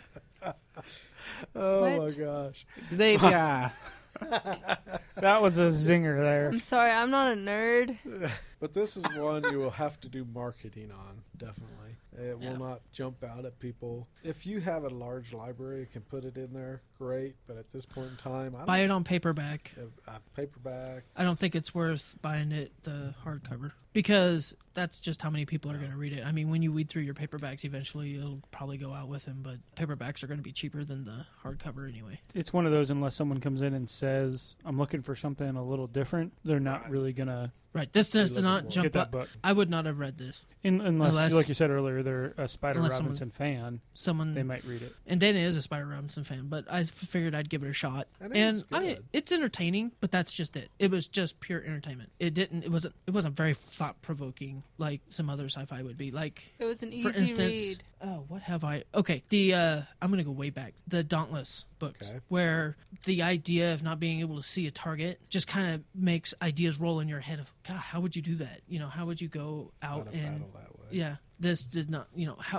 S1: Oh
S4: What?
S1: my gosh.
S6: Xavier.
S3: That was a zinger there.
S4: I'm sorry, I'm not a nerd.
S1: But this is one you will have to do marketing on, definitely. It
S2: Yeah.
S1: will not jump out at people. If you have a large library and can put it in there, great. But at this point in time, I
S2: Buy
S1: don't
S2: it on paperback.
S1: paperback.
S2: I don't think it's worth buying it the hardcover because that's just how many people are going to read it. I mean, when you weed through your paperbacks, eventually it'll probably go out with them, but paperbacks are going to be cheaper than the hardcover anyway.
S3: It's one of those, unless someone comes in and says, I'm looking for something a little different, they're not
S1: Right.
S3: really going to
S2: Right. This does
S1: looking
S2: not
S1: for-
S2: jump
S3: get that
S2: up.
S3: book.
S2: I would not have read this.
S3: Unless,
S2: Unless-
S3: like you said earlier, they're a Spider
S2: unless
S3: Robinson fan,
S2: Someone
S3: they might read it.
S2: and Dana is a Spider Robinson fan, but I figured I'd give it a shot.
S1: And it
S2: And
S1: was good.
S2: it's entertaining, but that's just it. It was just pure entertainment. It wasn't very thought provoking like some other sci-fi would be. Like
S4: It was an
S2: for
S4: easy
S2: instance,
S4: read.
S2: what have I? Okay, I'm gonna go way back. The Dauntless books,
S1: Okay.
S2: where the idea of not being able to see a target just kind of makes ideas roll in your head of, God, how would you do that? How would you go out
S1: Fight a
S2: and
S1: battle that way.
S2: yeah, this did not, how,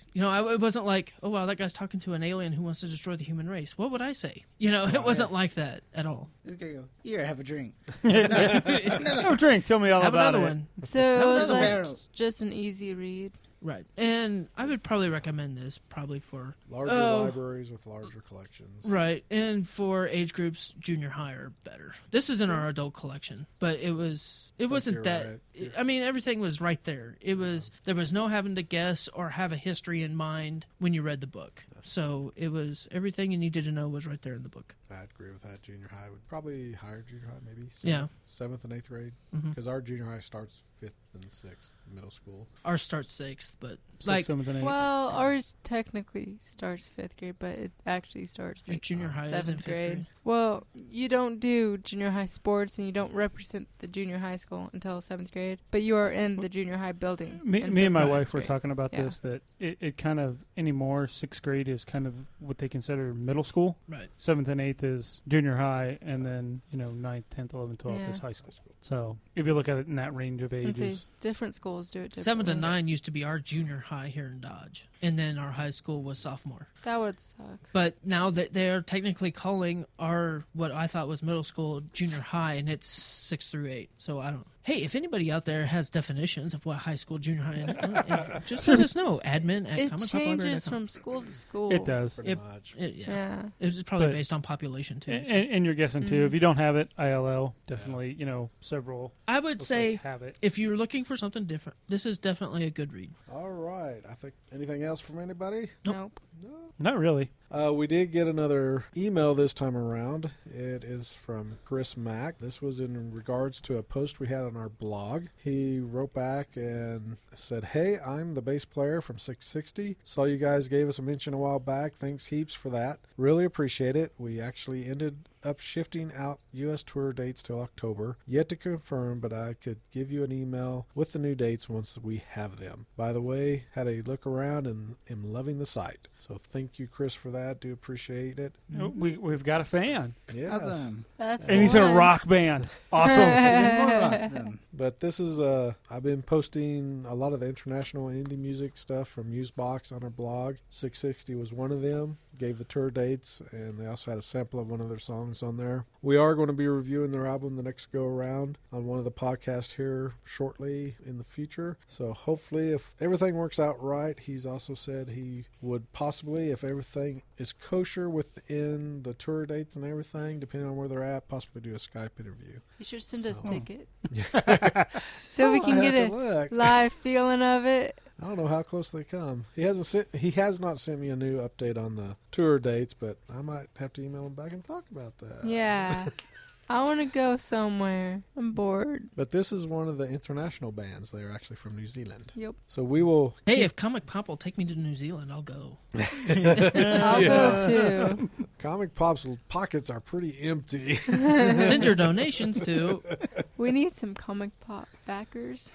S2: it wasn't like, oh wow, that guy's talking to an alien who wants to destroy the human race. What would I say? It wasn't like that at all.
S6: This guy go, here, have a drink.
S3: Have a drink. Tell me all
S2: Have
S3: about
S2: another
S3: it.
S2: one.
S4: So it was
S2: another
S4: like
S6: barrel.
S4: just an easy read.
S2: Right. And I would probably recommend this probably for
S1: Larger libraries with larger collections.
S2: right, and for age groups junior high or better. This is in our adult collection, but it wasn't
S1: you're
S2: that
S1: right.
S2: I mean everything was right there. There was no having to guess or have a history in mind when you read the book. So it was everything you needed to know was right there in the book.
S1: I'd agree with that. Junior high would probably higher junior high, maybe
S2: Yeah.
S1: 7th and 8th grade,
S2: Mhm.
S1: because our junior high starts 5th and 6th, middle school.
S2: Ours starts 6th, but
S3: Sixth, 7th, and 8th.
S4: Well, ours technically starts 5th grade, but it actually starts
S2: your
S4: like
S2: junior high is in
S4: 7th
S2: 5th
S4: grade.
S2: grade.
S4: Well, you don't do junior high sports and you don't represent the junior high school until 7th grade, but you are in the junior high building.
S3: Me
S4: in
S3: and
S4: 5th
S3: my
S4: and
S3: wife
S4: 6th
S3: were
S4: grade.
S3: talking about
S4: Yeah.
S3: this, that it kind of anymore 6th grade is kind of what they consider middle school.
S2: Right.
S3: 7th and 8th is junior high, and then 9th, 10th, 11th, 12th
S4: Yeah.
S3: is high school. So if you look at it in that range of
S4: And see,
S3: ages,
S4: different schools do it differently.
S2: 7 to 9 used to be our junior high here in Dodge, and then our high school was sophomore.
S4: That would suck.
S2: But now that they're technically calling our what I thought was middle school junior high, and it's 6 through 8. So I don't. Hey, if anybody out there has definitions of what high school, junior high, and just let us know. Admin at
S4: It
S2: comicpoplibrary.com.
S4: changes from school to school.
S3: it does.
S1: Pretty
S2: It-
S1: much.
S2: Yeah.
S4: Yeah.
S2: It's probably
S3: But-
S2: based on population too. so.
S3: And you're guessing too.
S4: Mhm.
S3: If you don't have it, ILL definitely. Several.
S2: I would
S3: looks
S2: say
S3: like have it.
S2: if you're looking for something different, this is definitely a good read.
S1: All right. I think anything else from anybody?
S4: Nope.
S1: No.
S3: Not really.
S1: We did get another email this time around. It is from Chris Mack. This was in regards to a post we had on our blog. He wrote back and said, "Hey, I'm the bass player from 660. Saw you guys gave us a mention a while back. Thanks heaps for that. Really appreciate it. We actually ended up shifting out U.S. tour dates till October. Yet to confirm, but I could give you an email with the new dates once we have them. By the way, had a look around and am loving the site. So thank you, Chris, for that. Do appreciate it.
S3: We've got a fan,
S1: Yes.
S6: Awesome.
S4: That's
S3: and
S4: the
S3: he's in a
S4: one.
S3: rock band. Awesome.
S6: Even more awesome.
S1: But this is, I've been posting a lot of the international indie music stuff from Musebox on our blog. 660 was one of them. Gave the tour dates, and they also had a sample of one of their songs on there. We are going to be reviewing their album the next go around on one of the podcasts here shortly in the future. So hopefully, if everything works out right, he's also said he would possibly, if everything is kosher within the tour dates and everything, depending on where they're at, possibly do a Skype interview.
S4: You should send us
S1: So-
S4: a ticket so we
S1: I'll
S4: can
S1: have
S4: get
S1: to
S4: a
S1: look.
S4: live feeling of it.
S1: I don't know how close they come. He has not sent me a new update on the tour dates, but I might have to email him back and talk about that.
S4: Yeah. I want to go somewhere. I'm bored.
S1: But this is one of the international bands. They're actually from New Zealand.
S4: Yep.
S1: So we will.
S2: Hey, if Comic Pop will take me to New Zealand, I'll go.
S4: I'll go too.
S1: Comic Pop's pockets are pretty empty.
S2: Send your donations to.
S4: We need some comic pop backers.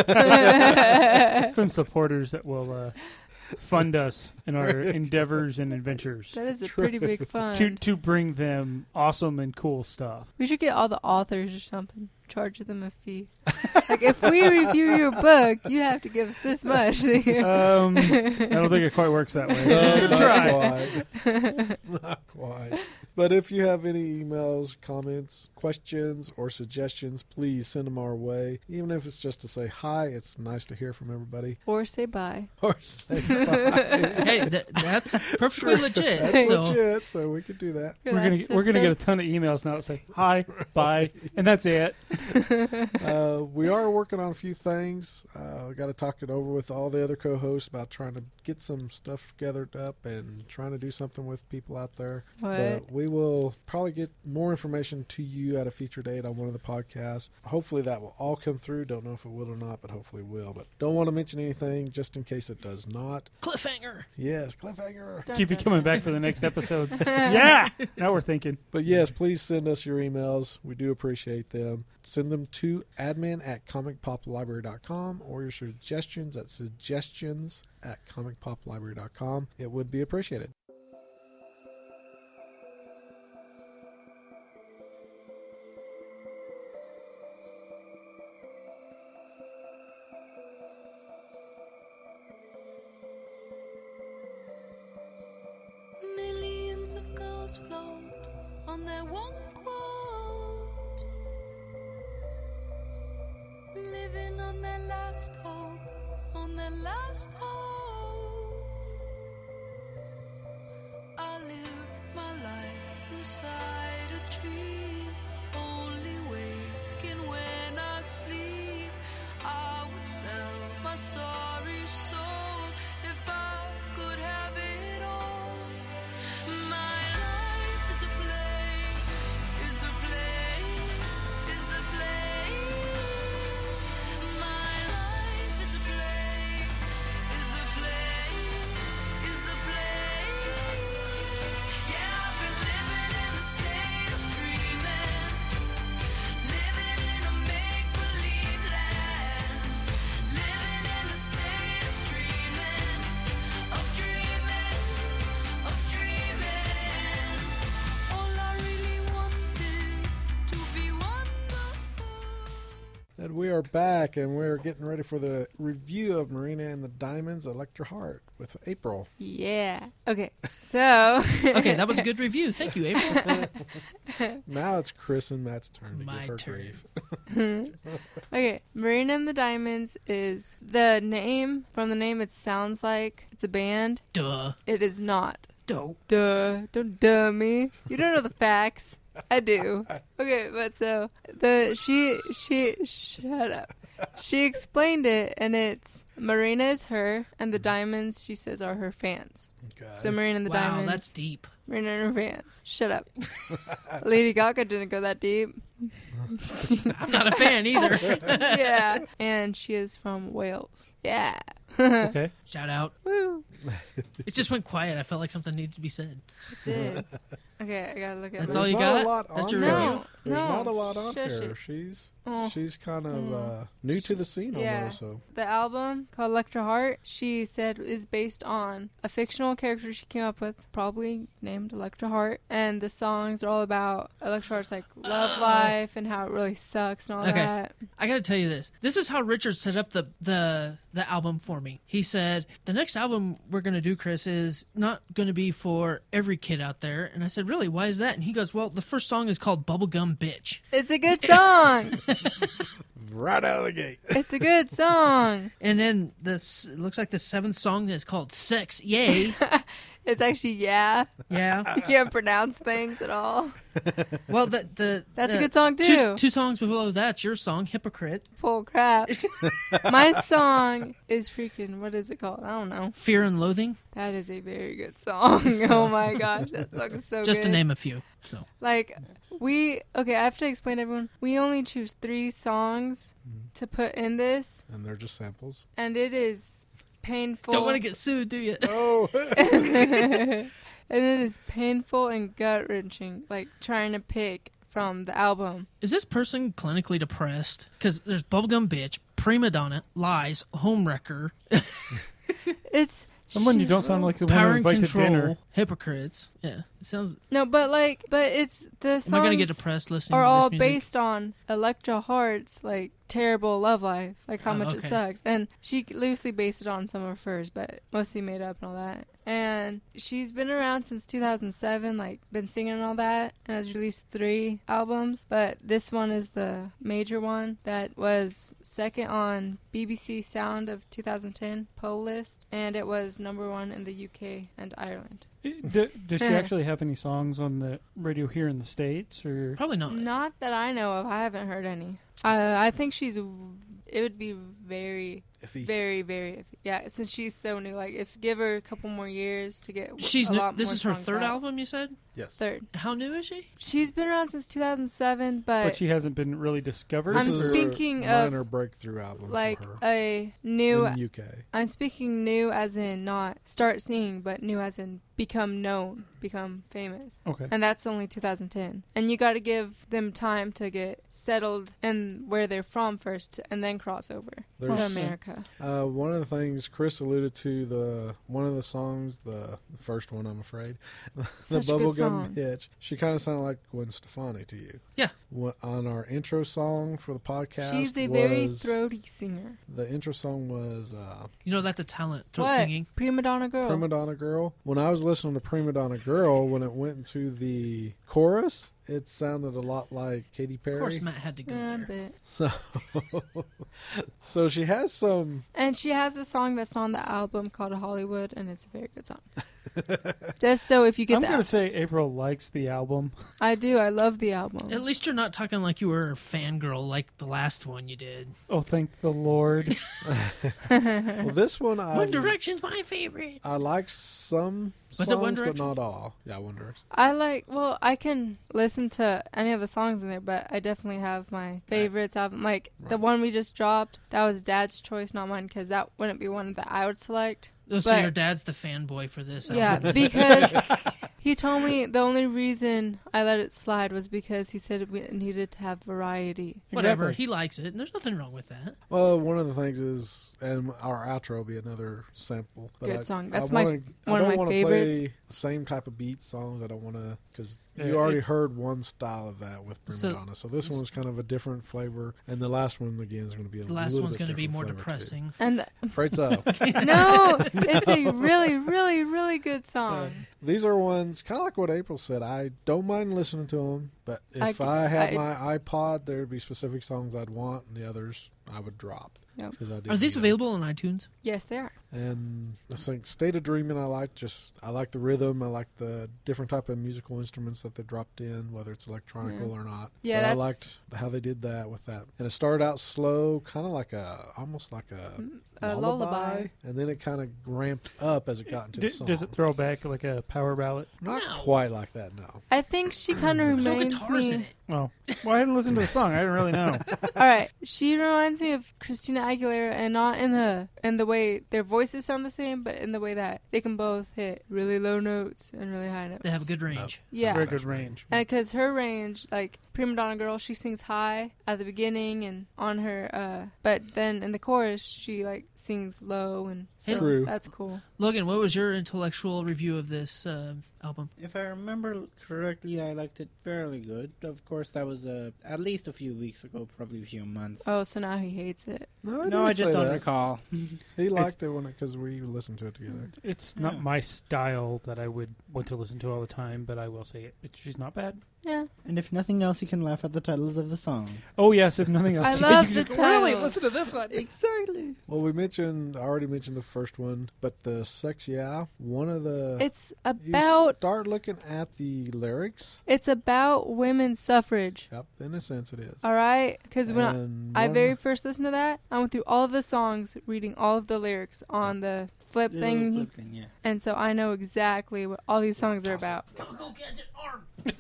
S3: Some supporters that will fund us in our endeavors and adventures
S4: That is a pretty big fund.
S3: to bring them awesome and cool stuff.
S4: We should get all the authors or something. Charge them a fee. Like if we review your book, you have to give us this much.
S3: I don't think it quite works that way.
S1: No,
S3: Good try.
S1: quite. Not quite. But if you have any emails, comments, questions, or suggestions, please send them our way. Even if it's just to say hi, it's nice to hear from everybody.
S4: Or say bye.
S1: Or say bye.
S2: Hey, that's perfectly legit.
S1: That's
S2: so
S1: legit, so we could do that.
S3: We're gonna get a ton of emails now that say hi, bye, and that's it.
S1: We are working on a few things. We got to talk it over with all the other co-hosts about trying to get some stuff gathered up and trying to do something with people out there.
S4: What?
S1: But we we will probably get more information to you at a future date on one of the podcasts. Hopefully that will all come through. Don't know if it will or not, but hopefully it will. But don't want to mention anything just in case it does not.
S2: Cliffhanger.
S1: Yes, cliffhanger.
S3: Keep it coming back for the next episodes. Yeah! Now we're thinking.
S1: But yes, please send us your emails. We do appreciate them. Send them to admin@comicpoplibrary.com or your suggestions at suggestions@comicpoplibrary.com. It would be appreciated.
S5: Millions of girls float on their one quote, living on their last hope, on their last hope. I live my life inside a dream, only waking when I sleep. I would sell my sorry soul if I could have it all. My life is a play, is a play, is a play. My life is a play, is a play, is a play. Yeah, I've been living in the state of dreaming, living in a make-believe land, living in the state of dreaming, of dreaming, of dreaming. All I really want is to be wonderful.
S1: And we are back, and we're getting ready for the review of Marina and the Diamonds, Electra Heart, with April.
S4: Yeah. Okay. So.
S2: Okay, that was a good review. Thank you, April.
S1: Now it's Chris and Matt's turn to
S2: My
S1: give her
S2: turn.
S1: grief.
S4: Okay, Marina and the Diamonds is the name. From the name, it sounds like it's a band.
S2: Duh.
S4: It is not.
S2: Dope.
S4: Duh. Don't duh me. You don't know the facts. I do. Okay, but so she shut up. She explained it, and it's Marina is her, and the Diamonds, she says, are her fans.
S1: Okay.
S4: So Marina and the
S2: Wow,
S4: Diamonds.
S2: that's deep.
S4: Marina and her fans. Shut up. Lady Gaga didn't go that deep.
S2: I'm not a fan either.
S4: Yeah. And she is from Wales. Yeah.
S3: Okay.
S2: Shout out.
S4: Woo.
S2: It just went quiet. I felt like something needed to be said.
S4: It did. Okay, I gotta look at
S2: That's
S4: my-
S2: all you
S1: There's not
S2: got?
S1: a lot
S2: That's
S1: on
S2: your
S1: there.
S2: review?
S1: There's
S4: No,
S1: not a lot on
S4: shush
S1: here.
S4: it.
S1: She's kind of
S4: Oh.
S1: new to the scene
S4: Yeah.
S1: almost. So
S4: The album called Electra Heart, she said, is based on a fictional character she came up with, probably named Electra Heart. And the songs are all about Electra Heart's like love life and how it really sucks and all
S2: Okay.
S4: that.
S2: I gotta tell you this. This is how Richard set up the album for me. He said, the next album we're gonna do, Chris, is not gonna be for every kid out there. And I said, really? Why is that? And he goes, well, the first song is called Bubblegum Bitch.
S4: It's a good song.
S1: right out of the gate.
S4: It's a good song.
S2: And then this it looks like the seventh song is called Sex Yay.
S4: It's actually, yeah.
S2: Yeah.
S4: You can't pronounce things at all.
S2: Well, that's
S4: That's a good song, too.
S2: Two songs below that's your song, Hypocrite.
S4: Full crap. My song is freaking, what is it called? I don't know.
S2: Fear and Loathing.
S4: That is a very good song. Oh my gosh, that song is so
S2: Just
S4: good.
S2: to name a few. So
S4: Like, I have to explain to everyone. We only choose 3 songs to put in this,
S1: And they're just samples.
S4: and it is painful.
S2: don't want to get sued, do you?
S1: Oh,
S4: And it is painful and gut-wrenching, like trying to pick from the album.
S2: Is this person clinically depressed? Because there's Bubblegum Bitch, Prima Donna, Lies, Homewrecker,
S4: It's
S3: Someone you don't sound like the one
S2: Power
S3: who
S2: and
S3: invites to
S2: Control,
S3: dinner.
S2: Hypocrites. Yeah, it sounds.
S4: No, but it's the songs
S2: Am I gonna get depressed listening
S4: are
S2: to this
S4: all
S2: music?
S4: based on Electra Heart's like terrible love life, like how
S2: Oh,
S4: much it
S2: okay.
S4: sucks. And she loosely based it on some of hers, but mostly made up and all that. And she's been around since 2007, like been singing and all that, and has released 3 albums. But this one is the major one that was second on BBC Sound of 2010 poll list, and it was number 1 in the UK and Ireland.
S3: Does she actually have any songs on the radio here in the States? Or
S2: Probably not.
S4: Not that I know of. I haven't heard any. I think it would be very,
S1: Iffy.
S4: very, very iffy. Yeah, since she's so new. Like, if give her a couple more years to get
S2: She's
S4: a
S2: new.
S4: lot
S2: This
S4: more
S2: is her
S4: songs
S2: third
S4: out.
S2: album, you said?
S1: Yes.
S4: Third.
S2: How new is she?
S4: She's been around since 2007,
S3: But she hasn't been really discovered.
S1: This
S4: I'm
S1: is her
S4: speaking of,
S1: minor breakthrough album
S4: like
S1: for her
S4: a new.
S1: in the UK.
S4: I'm speaking new as in not start singing, but new as in become known, become famous.
S3: Okay.
S4: And that's only 2010. And you got to give them time to get settled in where they're from first, and then cross over to
S1: There's-
S4: America.
S1: One of the things Chris alluded to, one of the songs, the first one, I'm afraid, the
S4: Such a good
S1: Bubblegum
S4: song.
S1: Hitch, she kind of sounded like Gwen Stefani to you.
S2: Yeah.
S1: On our intro song for the podcast,
S4: She's a very
S1: was-
S4: throaty singer.
S1: the intro song was
S2: You know, that's a talent, throat
S4: What?
S2: singing.
S4: Prima Donna Girl.
S1: Prima Donna Girl. When I was listening to Prima Donna Girl, when it went into the chorus, it sounded a lot like Katy Perry.
S2: Of course, Matt had to go
S4: Yeah, a
S2: there.
S4: bit.
S1: So she has some.
S4: And she has a song that's on the album called Hollywood, and it's a very good song. Just so if you get
S3: I'm
S4: that.
S3: going to say April likes the album.
S4: I do. I love the album.
S2: At least you're not talking like you were a fangirl like the last one you did.
S3: Oh, thank the Lord.
S1: Well, this one
S2: One Direction's my favorite.
S1: I like some
S2: Was it One
S1: songs, but
S2: Direction?
S1: not all. Yeah, One Direction.
S4: I can listen to any of the songs in there, but I definitely have my favorites album. Like the
S1: Right.
S4: one we just dropped, that was Dad's choice, not mine, because that wouldn't be one that I would select.
S2: Oh, so
S4: But-
S2: your dad's the fanboy for this
S4: Yeah,
S2: album.
S4: because he told me the only reason I let it slide was because he said we needed to have variety.
S2: Whatever.
S3: Exactly.
S2: He likes it, and there's nothing wrong with that.
S1: Well, one of the things is, and our outro will be another sample. But
S4: Good
S1: I-
S4: song.
S1: I
S4: That's
S1: wanna-
S4: one
S1: I
S4: of
S1: don't
S4: my
S1: wanna
S4: favorites.
S1: Play the same type of beat songs. I don't want to, because
S3: Yeah,
S1: you already
S3: it's-
S1: heard one style of that with Prima
S2: So-
S1: Donna. So this one's kind of a different flavor, and the last one again is going to be a
S2: The last
S1: little
S2: one's
S1: bit
S2: going to be
S1: different
S2: more
S1: flavor,
S2: depressing.
S4: And
S1: Too. Afraid so.
S4: no, it's a really, really, really good song.
S1: These are ones kind of like what April said. I don't mind listening to them, but if
S4: I-
S1: I had
S4: I-
S1: my iPod, there would be specific songs I'd want, and the others I would drop.
S4: Yep.
S1: 'Cause I do
S2: Are these
S1: need 'em.
S2: available on iTunes?
S4: Yes, they are.
S1: And I think State of Dreaming, I like the rhythm. I like the different type of musical instruments that they dropped in, whether it's electronical or not.
S4: Yeah,
S1: But I
S4: that's-
S1: liked how they did that with that. And it started out slow, kind of like almost like a
S4: lullaby.
S1: and then it kind of ramped up as it got into the song.
S3: Does it throw back like a power ballad?
S1: Not
S2: No.
S1: quite like that, no.
S4: I think she kind of
S2: There's no
S4: reminds
S2: guitars in
S4: me.
S2: it.
S3: Oh, well, I hadn't listened to the song. I didn't really know.
S4: All right, she reminds me of Christina Aguilera, and not in the way their voices sound the same, but in the way that they can both hit really low notes and really high notes.
S2: They have a good range.
S4: Yeah.
S3: Very good range.
S4: And because her range, like Prima Donna Girl, she sings high at the beginning and on her, but then in the chorus she like sings low, and so
S1: True.
S4: that's cool.
S2: Logan, what was your intellectual review of this album?
S6: If I remember correctly, I liked it fairly good. Of course, that was at least a few weeks ago, probably a few months.
S4: Oh, so now he hates it.
S1: No,
S6: No, I just don't
S1: that.
S6: recall.
S1: He liked it because we listened to it together.
S3: It's not
S6: Yeah.
S3: my style that I would want to listen to all the time, but I will say she's not bad.
S4: Yeah,
S6: And if nothing else, you can laugh at the titles of the song.
S3: Oh, yes, if nothing else.
S4: I
S3: you
S4: love
S3: can
S4: the
S3: just go, really
S4: titles.
S3: listen to this one.
S6: Exactly.
S1: Well, I already mentioned the first one, but the Sex Yeah, one of the...
S4: it's
S1: you
S4: about
S1: start looking at the lyrics.
S4: women's suffrage.
S1: Yep, in a sense it is.
S4: All right, because when
S1: And
S4: I
S1: one-
S4: very first listened to that, I went through all of the songs, reading all of the lyrics on the flip
S6: The
S4: thing,
S6: little flip thing, yeah.
S4: and so I know exactly what all these songs are about.
S2: Go Gadget arm.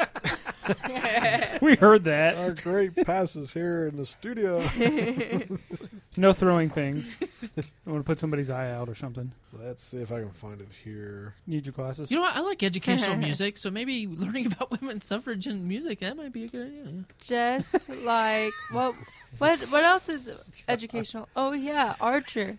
S3: We heard that.
S1: Our great passes here in the studio.
S3: No throwing things. I want to put somebody's eye out or something.
S1: Let's see if I can find it here.
S3: Need your glasses.
S2: You know what? I like educational music, so maybe learning about women's suffrage and music, that might be a good idea.
S4: Just like what else is educational? Oh yeah, Archer.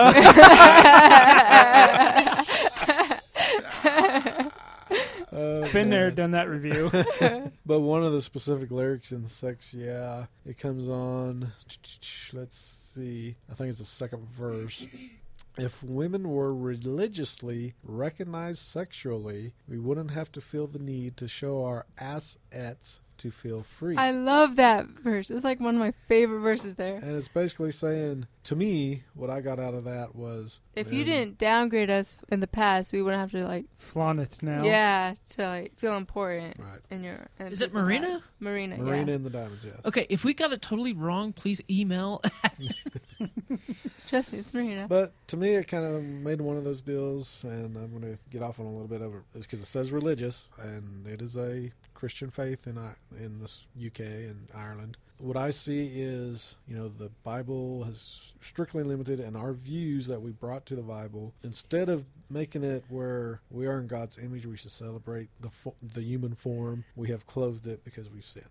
S3: Been there, done that review.
S1: But one of the specific lyrics in Sex Yeah, it comes on, let's see, I think it's the second verse. If women were religiously recognized sexually, we wouldn't have to feel the need to show our assets to feel free.
S4: I love that verse. It's like one of my favorite verses there.
S1: And it's basically saying, to me, what I got out of that was...
S4: If you didn't downgrade us in the past, we wouldn't have to like
S3: Flaunt it now.
S4: to like feel important
S1: Right.
S4: in your. In
S2: Is it
S4: people's
S2: Marina?
S4: eyes. Marina.
S1: Marina
S4: Yeah.
S1: and the Diamonds, yes.
S2: Okay, if we got it totally wrong, please email
S4: Trust me, it's Marina.
S1: But to me, it kind of made one of those deals, and I'm going to get off on a little bit of it, because it says religious, and it is a Christian faith in this UK and Ireland. What I see is, the Bible has strictly limited, and our views that we brought to the Bible, instead of making it where we are in God's image, we should celebrate the human form, we have clothed it because we've sinned.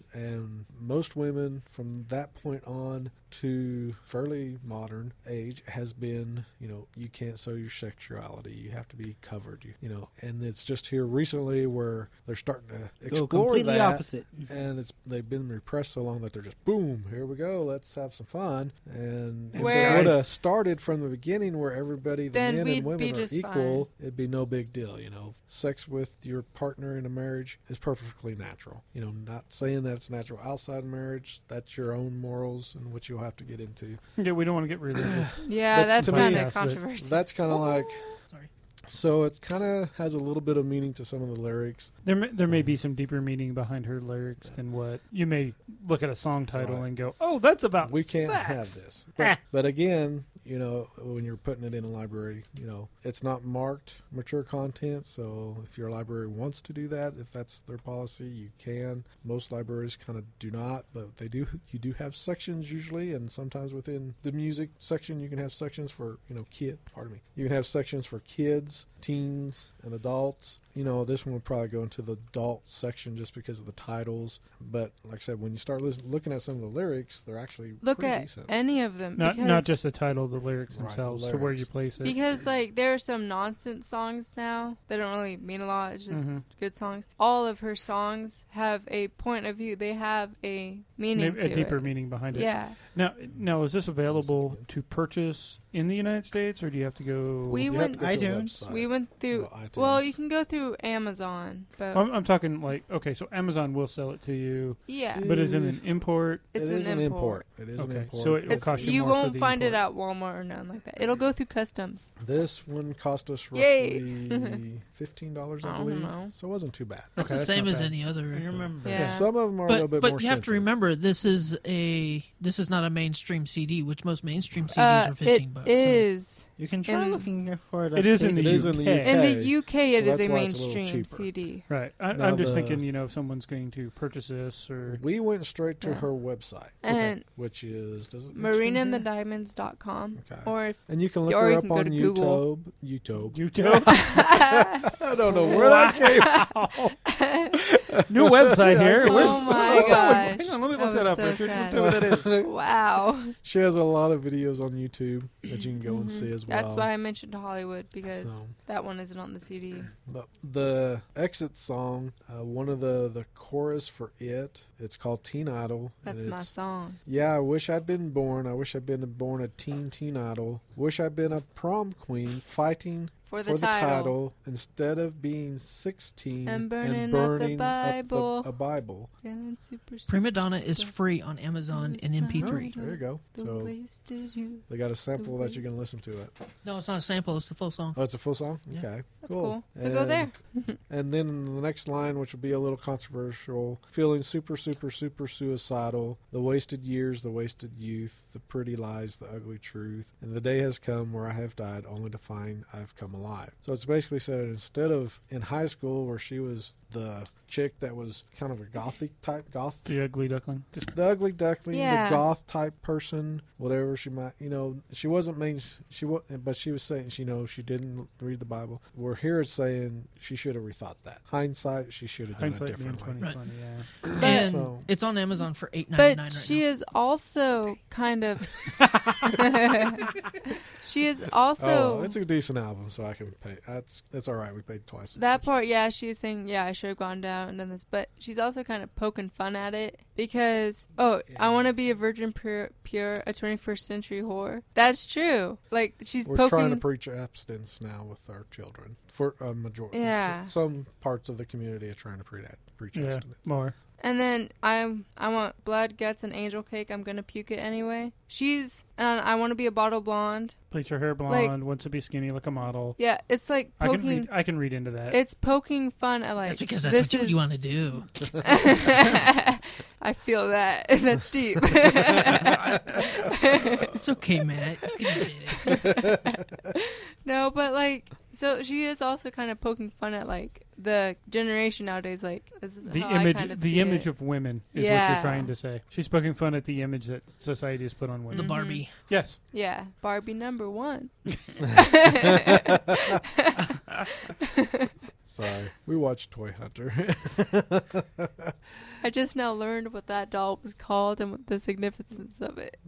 S1: And most women from that point on to fairly modern age has been, you can't show your sexuality, you have to be covered, and it's just here recently where they're starting to explore
S6: completely
S1: that,
S6: opposite.
S1: and they've been repressed so long that they're just boom, here we go, let's have some fun. And if
S4: Where-
S1: it would have started from the beginning where everybody, the
S4: Then
S1: men
S4: we'd
S1: and
S4: be
S1: women are
S4: just
S1: equal,
S4: fine.
S1: it'd be no big deal. Sex with your partner in a marriage is perfectly natural. Not saying that it's natural outside marriage. That's your own morals and what you'll have to get into.
S3: Yeah, we don't want to get religious.
S4: Yeah,
S1: But
S4: that's
S1: to me-
S4: kind of
S3: But-
S4: controversial.
S1: That's kind of like,
S2: Sorry.
S1: so it kind of has a little bit of meaning to some of the lyrics.
S3: There may be some deeper meaning behind her lyrics than what you may look at a song title
S1: Right.
S3: and go, "Oh, that's about
S1: We can't
S3: sex."
S1: have this. But again, when you're putting it in a library, it's not marked mature content. So if your library wants to do that, if that's their policy, you can. Most libraries kind of do not, but they do. You do have sections usually, and sometimes within the music section, you can have sections for kid. Pardon me. You can have sections for kids, teens, and adults. This one would probably go into the adult section just because of the titles. But like I said, when you start looking at some of the lyrics, they're actually
S4: Look
S1: pretty
S4: at
S1: decent.
S4: any of them.
S3: Not
S4: because,
S3: just the title, the lyrics
S1: Right, the
S3: themselves, to where
S1: lyrics.
S3: you place it.
S4: Because, there are some nonsense songs now that don't really mean a lot. It's just
S3: Mhm.
S4: good songs. All of her songs have a point of view. They have a meaning
S3: Maybe a
S4: to
S3: deeper
S4: it.
S3: meaning behind it.
S4: Yeah.
S3: Now, is this available to purchase in the United States, or do you have to go?
S4: We
S1: You have
S4: went-
S1: to go to the
S6: iTunes.
S1: website.
S4: We went through...
S1: iTunes.
S4: Well, you can go through Amazon, but...
S3: I'm talking okay, so Amazon will sell it to you,
S4: yeah.
S3: but is it an import?
S4: It's
S1: It is
S4: an import.
S1: It is
S3: Okay,
S1: an import.
S3: so it will
S4: It's,
S3: cost
S4: you
S3: more for
S4: won't
S3: the
S4: find it
S3: import.
S4: at Walmart or nothing like that. It'll go through customs.
S1: This one cost us
S4: Yay.
S1: roughly $15, I
S4: I don't
S1: believe.
S4: know.
S1: So it wasn't too bad.
S2: That's
S3: Okay,
S2: the
S3: that's
S2: same
S3: not
S2: as
S3: bad.
S2: any other.
S6: I remember.
S4: Yeah.
S1: Some of them are a little bit
S2: But
S1: more
S2: you have to
S1: expensive.
S2: remember this is not a mainstream CD, which most mainstream CDs are $15.
S4: It is.
S6: You can try
S4: In-
S6: looking for it.
S3: It is in the
S1: It is in the
S3: UK.
S1: UK.
S4: In the UK, it
S1: so
S4: is
S1: that's
S4: a
S1: why it's a little
S4: mainstream
S1: cheaper.
S4: CD.
S3: Right.
S1: Now
S3: I'm just
S1: the-
S3: thinking, if someone's going to purchase this, or
S1: We went straight to
S4: Yeah.
S1: her website,
S4: And
S1: which is does it mention here?
S4: MarinaandtheDiamonds.com.
S1: Okay.
S4: Or if
S1: And you can look
S4: or
S1: her
S4: you
S1: up
S4: can go
S1: on
S4: to
S1: YouTube.
S4: Google.
S1: YouTube.
S3: YouTube.
S1: I don't know where that came.
S3: New website here.
S1: Yeah,
S3: Where's-
S4: Oh my
S3: where's that one?
S4: gosh.
S3: Hang on, let me
S4: That
S3: look that
S4: was
S3: up,
S4: so
S3: Richard.
S4: sad.
S3: Tell me what that is.
S4: Wow.
S1: She has a lot of videos on YouTube that you can go and
S4: Mhm.
S1: see as well.
S4: That's why I mentioned Hollywood, because
S1: So,
S4: that one isn't on the CD.
S1: but the exit song, one of the chorus for it's called Teen Idol.
S4: That's
S1: and
S4: my
S1: it's,
S4: song.
S1: Yeah, I wish I'd been born. I wish I'd been born a teen idol. Wish I'd been a prom queen fighting
S4: For the title.
S1: instead of being 16
S4: And burning up the Bible.
S1: a Bible.
S4: Feeling super, super,
S2: Prima Donna is
S4: super.
S2: free on Amazon in MP3.
S1: There you go.
S4: The
S1: So
S4: wasted youth.
S1: they got a sample that you can listen to it.
S2: No, it's not a sample. It's the full song.
S1: Oh, it's a full song?
S2: Yeah.
S1: Okay.
S4: That's cool. So go
S1: And-
S4: there.
S1: And then the next line, which would be a little controversial, feeling super, super, super suicidal, the wasted years, the wasted youth, the pretty lies, the ugly truth, and the day has come where I have died only to find I've come alive. So it's basically said instead of in high school where she was the chick that was kind of a gothic type,
S3: The ugly duckling. Just
S1: the ugly duckling,
S4: Yeah.
S1: the goth type person, whatever she might, she wasn't main, but she was saying, she didn't read the Bible. Where here it's saying she should have rethought that. Hindsight, she should have done it
S3: hindsight being
S1: differently.
S3: 2020. Yeah.
S4: But-
S2: And
S1: So-
S2: it's on Amazon for $8.99
S4: But
S2: right
S4: she
S2: now.
S4: is also kind of. She is
S1: Oh,
S4: also.
S1: it's a decent album, so I can pay. That's all right. We paid twice.
S4: That part, yeah, she's saying, yeah, I should have gone down and done this. But she's also kind of poking fun at it because, I want to be a virgin pure, a 21st century whore. That's true. Like, she's
S1: We're
S4: poking.
S1: trying to preach abstinence now with our children for a majority.
S4: Yeah.
S1: Some parts of the community are trying to preach
S3: Yeah.
S1: abstinence.
S3: More.
S4: And then I want blood, guts, and angel cake. I'm gonna puke it anyway. I want to be a bottle blonde.
S3: Bleach her hair blonde, wants to be skinny like a model.
S4: Yeah, it's like poking.
S3: I can read into that.
S4: It's poking fun at like.
S2: That's because that's what you want to do.
S4: I feel that. That's deep.
S2: It's okay, Matt. You can admit it.
S4: No, but like, so she is also kind of poking fun at like the generation nowadays. Like
S3: the
S4: how
S3: image,
S4: I kind of
S3: the
S4: see
S3: image
S4: it.
S3: of women is what
S4: Yeah.
S3: you're trying to say. She's poking fun at the image that society has put on women.
S2: The Barbie.
S3: Yes.
S4: Yeah, Barbie number 1.
S1: Sorry, we watched Toy Hunter.
S4: I just now learned what that doll was called and what the significance of it.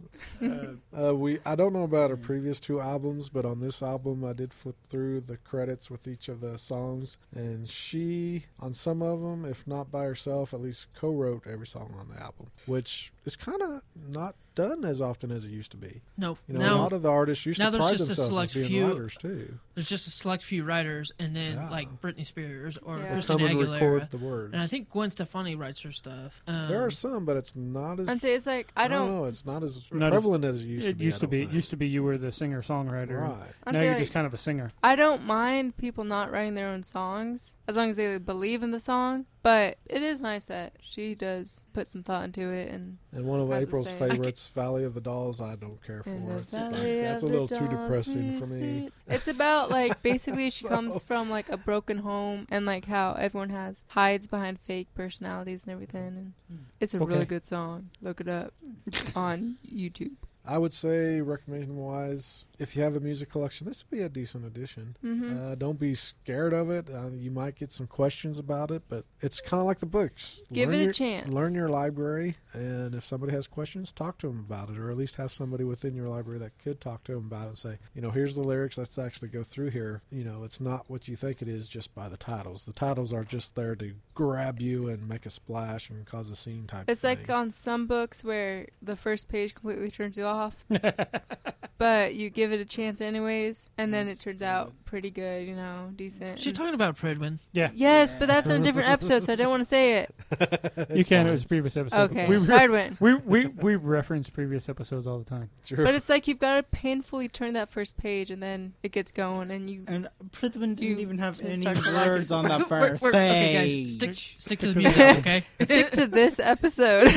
S1: I don't know about her previous 2 albums, but on this album I did flip through the credits with each of the songs, and she, on some of them, if not by herself, at least co-wrote every song on the album, which is kind of not done as often as it used to be.
S2: Nope.
S1: You know, a lot of the artists used
S2: now
S1: to
S2: there's
S1: pride
S2: just a
S1: themselves
S2: select
S1: as being
S2: few-
S1: writers too.
S2: There's just a select few writers, and then
S1: Yeah.
S2: like Britney Spears or
S4: Yeah.
S1: They
S2: Christina
S1: come and
S2: Aguilera.
S1: record the words.
S2: And I think Gwen Stefani writes her stuff.
S1: There are some, but it's not as.
S4: And so it's like I don't.
S1: know. It's not as
S3: Not as-
S1: prevalent as it used to be.
S3: It used to be you were the singer songwriter.
S1: Right.
S4: I'd
S3: Now
S4: say,
S3: you're
S4: like,
S3: just kind of a singer.
S4: I don't mind people not writing their own songs as long as they believe in the song. But it is nice that she does put some thought into it. And
S1: And one of
S4: How's it
S1: April's
S4: say?
S1: favorites, Valley of the Dolls, I don't care
S4: in
S1: for.
S4: the
S1: It's like,
S4: valley
S1: that's a
S4: of
S1: little
S4: the
S1: too
S4: dolls
S1: depressing
S4: we
S1: for me.
S4: sleep. It's about like basically she
S1: So-
S4: comes from like a broken home and like how everyone hides behind fake personalities and everything. And it's a
S3: Okay.
S4: really good song. Look it up on YouTube.
S1: I would say, recommendation-wise, if you have a music collection, this would be a decent addition.
S4: Mm-hmm.
S1: Don't be scared of it. You might get some questions about it, but it's kind of like the books.
S4: Give it a chance.
S1: Learn your library, and if somebody has questions, talk to them about it, or at least have somebody within your library that could talk to them about it and say, here's the lyrics, let's actually go through here. It's not what you think it is just by the titles. The titles are just there to grab you and make a splash and cause a scene type
S4: It's
S1: of
S4: like
S1: thing.
S4: on some books where the first page completely turns you off, but you give it a chance anyways, and then it turns out pretty good, decent.
S2: Is she talking about Pridwin?
S3: Yeah.
S4: Yes, but that's in a different episode, so I don't want to say it.
S3: You can. It was a previous episode.
S4: Okay,
S3: We,
S4: Pride win.
S3: we reference previous episodes all the time.
S1: Sure.
S4: But it's like you've got to painfully turn that first page, and then it gets going, and you.
S6: And Prithman didn't
S4: You
S6: even have
S4: just
S6: any
S4: start to like
S6: words
S4: it.
S6: on that
S2: We're-
S6: first
S2: we're- okay,
S6: page.
S2: guys, stick to the music, okay?
S4: Stick to this episode.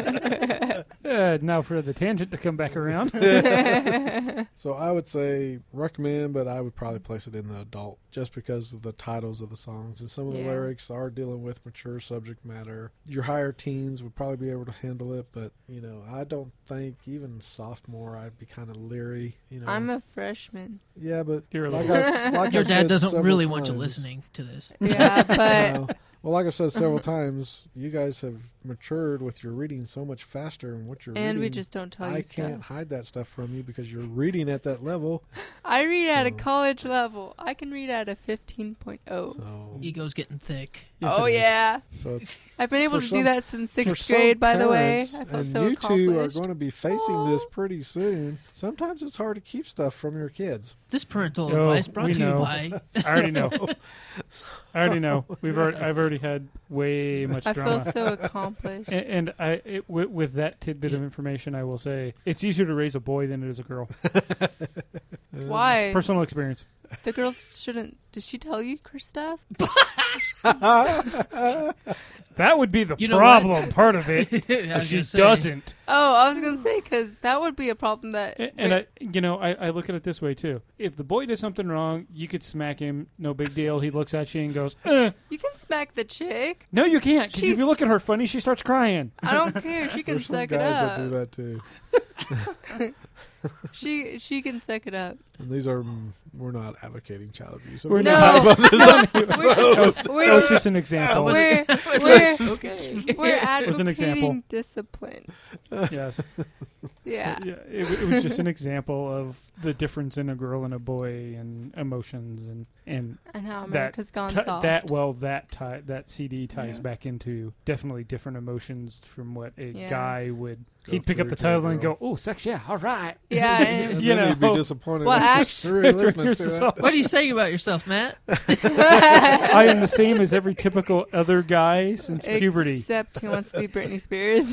S3: Now for the tangent to come back around.
S1: So I would say recommend, but I would probably place it in the adult just because of the titles of the songs. And some of the
S4: Yeah.
S1: lyrics are dealing with mature subject matter. Your higher teens would probably be able to handle it, but, I don't think even sophomore I'd be kind of leary.
S4: I'm a freshman.
S1: Yeah, but
S3: You're a
S1: like
S3: little-
S1: like
S2: Your
S1: I've
S2: dad
S1: said
S2: doesn't
S1: several
S2: really want you
S1: times,
S2: listening to this.
S4: Yeah, but
S1: Well, like I've said several times, you guys have matured with your reading so much faster, and what you're
S4: and we
S1: reading,
S4: just don't tell you
S1: I
S4: stuff.
S1: can't hide that stuff from you because you're reading at that level.
S4: I read at a
S1: So-
S4: college level. I can read at a 15.0.
S1: So,
S2: Ego's getting thick.
S3: Yes,
S4: Oh
S3: it is.
S4: yeah,
S1: so it's
S4: I've been able
S1: For
S4: to
S1: some-
S4: do that since
S1: for
S4: sixth
S1: some
S4: grade. By the way,
S1: parents,
S4: I felt
S1: and
S4: so
S1: you two are
S4: accomplished.
S1: going to be facing this pretty soon. Sometimes it's hard to keep stuff from your kids.
S2: This parental
S3: Oh,
S2: advice brought
S3: we
S2: to you
S3: know.
S2: by.
S3: I already know. I already know. I've already had way much
S4: I feel
S3: drama.
S4: so accomplished.
S3: And with that tidbit of information, I will say it's easier to raise a boy than it is a girl.
S4: Why?
S3: Personal experience.
S4: The girls shouldn't. Did she tell you her stuff?
S3: That would be the
S2: You know
S3: problem. Part of it.
S2: I
S3: If
S2: was
S3: she
S2: gonna say.
S3: doesn't.
S4: Oh, I was gonna say because that would be a problem. That
S3: And
S4: wait,
S3: I look at it this way too. If the boy does something wrong, you could smack him. No big deal. He looks at you and goes,
S4: you can smack the chick.
S3: "No, you can't." Because if
S4: She's-
S3: you look at her funny, she starts crying.
S4: I don't care. She can
S1: There's some
S4: suck it
S1: guys
S4: up.
S1: that do that too.
S4: She can suck it up.
S1: And these are we're not advocating child abuse.
S3: We're
S4: No,
S3: not.
S4: we're,
S3: That was just an example.
S4: we're,
S2: Okay.
S4: we're
S3: was an example.
S4: advocating discipline.
S3: Yes.
S4: Yeah.
S3: Yeah, it was just an example of the difference in a girl and a boy and emotions and
S4: And how
S3: that
S4: America's gone
S3: ti-
S4: soft.
S3: that CD ties
S1: Yeah.
S3: back into definitely different emotions from what a
S4: Yeah.
S3: guy would.
S1: Go
S3: He'd pick up
S1: through
S3: the
S1: to a
S3: title and
S1: girl.
S3: go, "Oh, sex, yeah, all right."
S4: Yeah,
S1: And
S3: You
S1: then he'd be
S3: know.
S1: disappointed.
S4: Well,
S1: when
S4: actually-
S1: you're listening listening
S3: Here's
S1: to
S3: the
S1: it.
S3: song.
S2: What are you saying about yourself, Matt?
S3: I am the same as every typical other guy since puberty.
S4: Except he wants to be Britney Spears.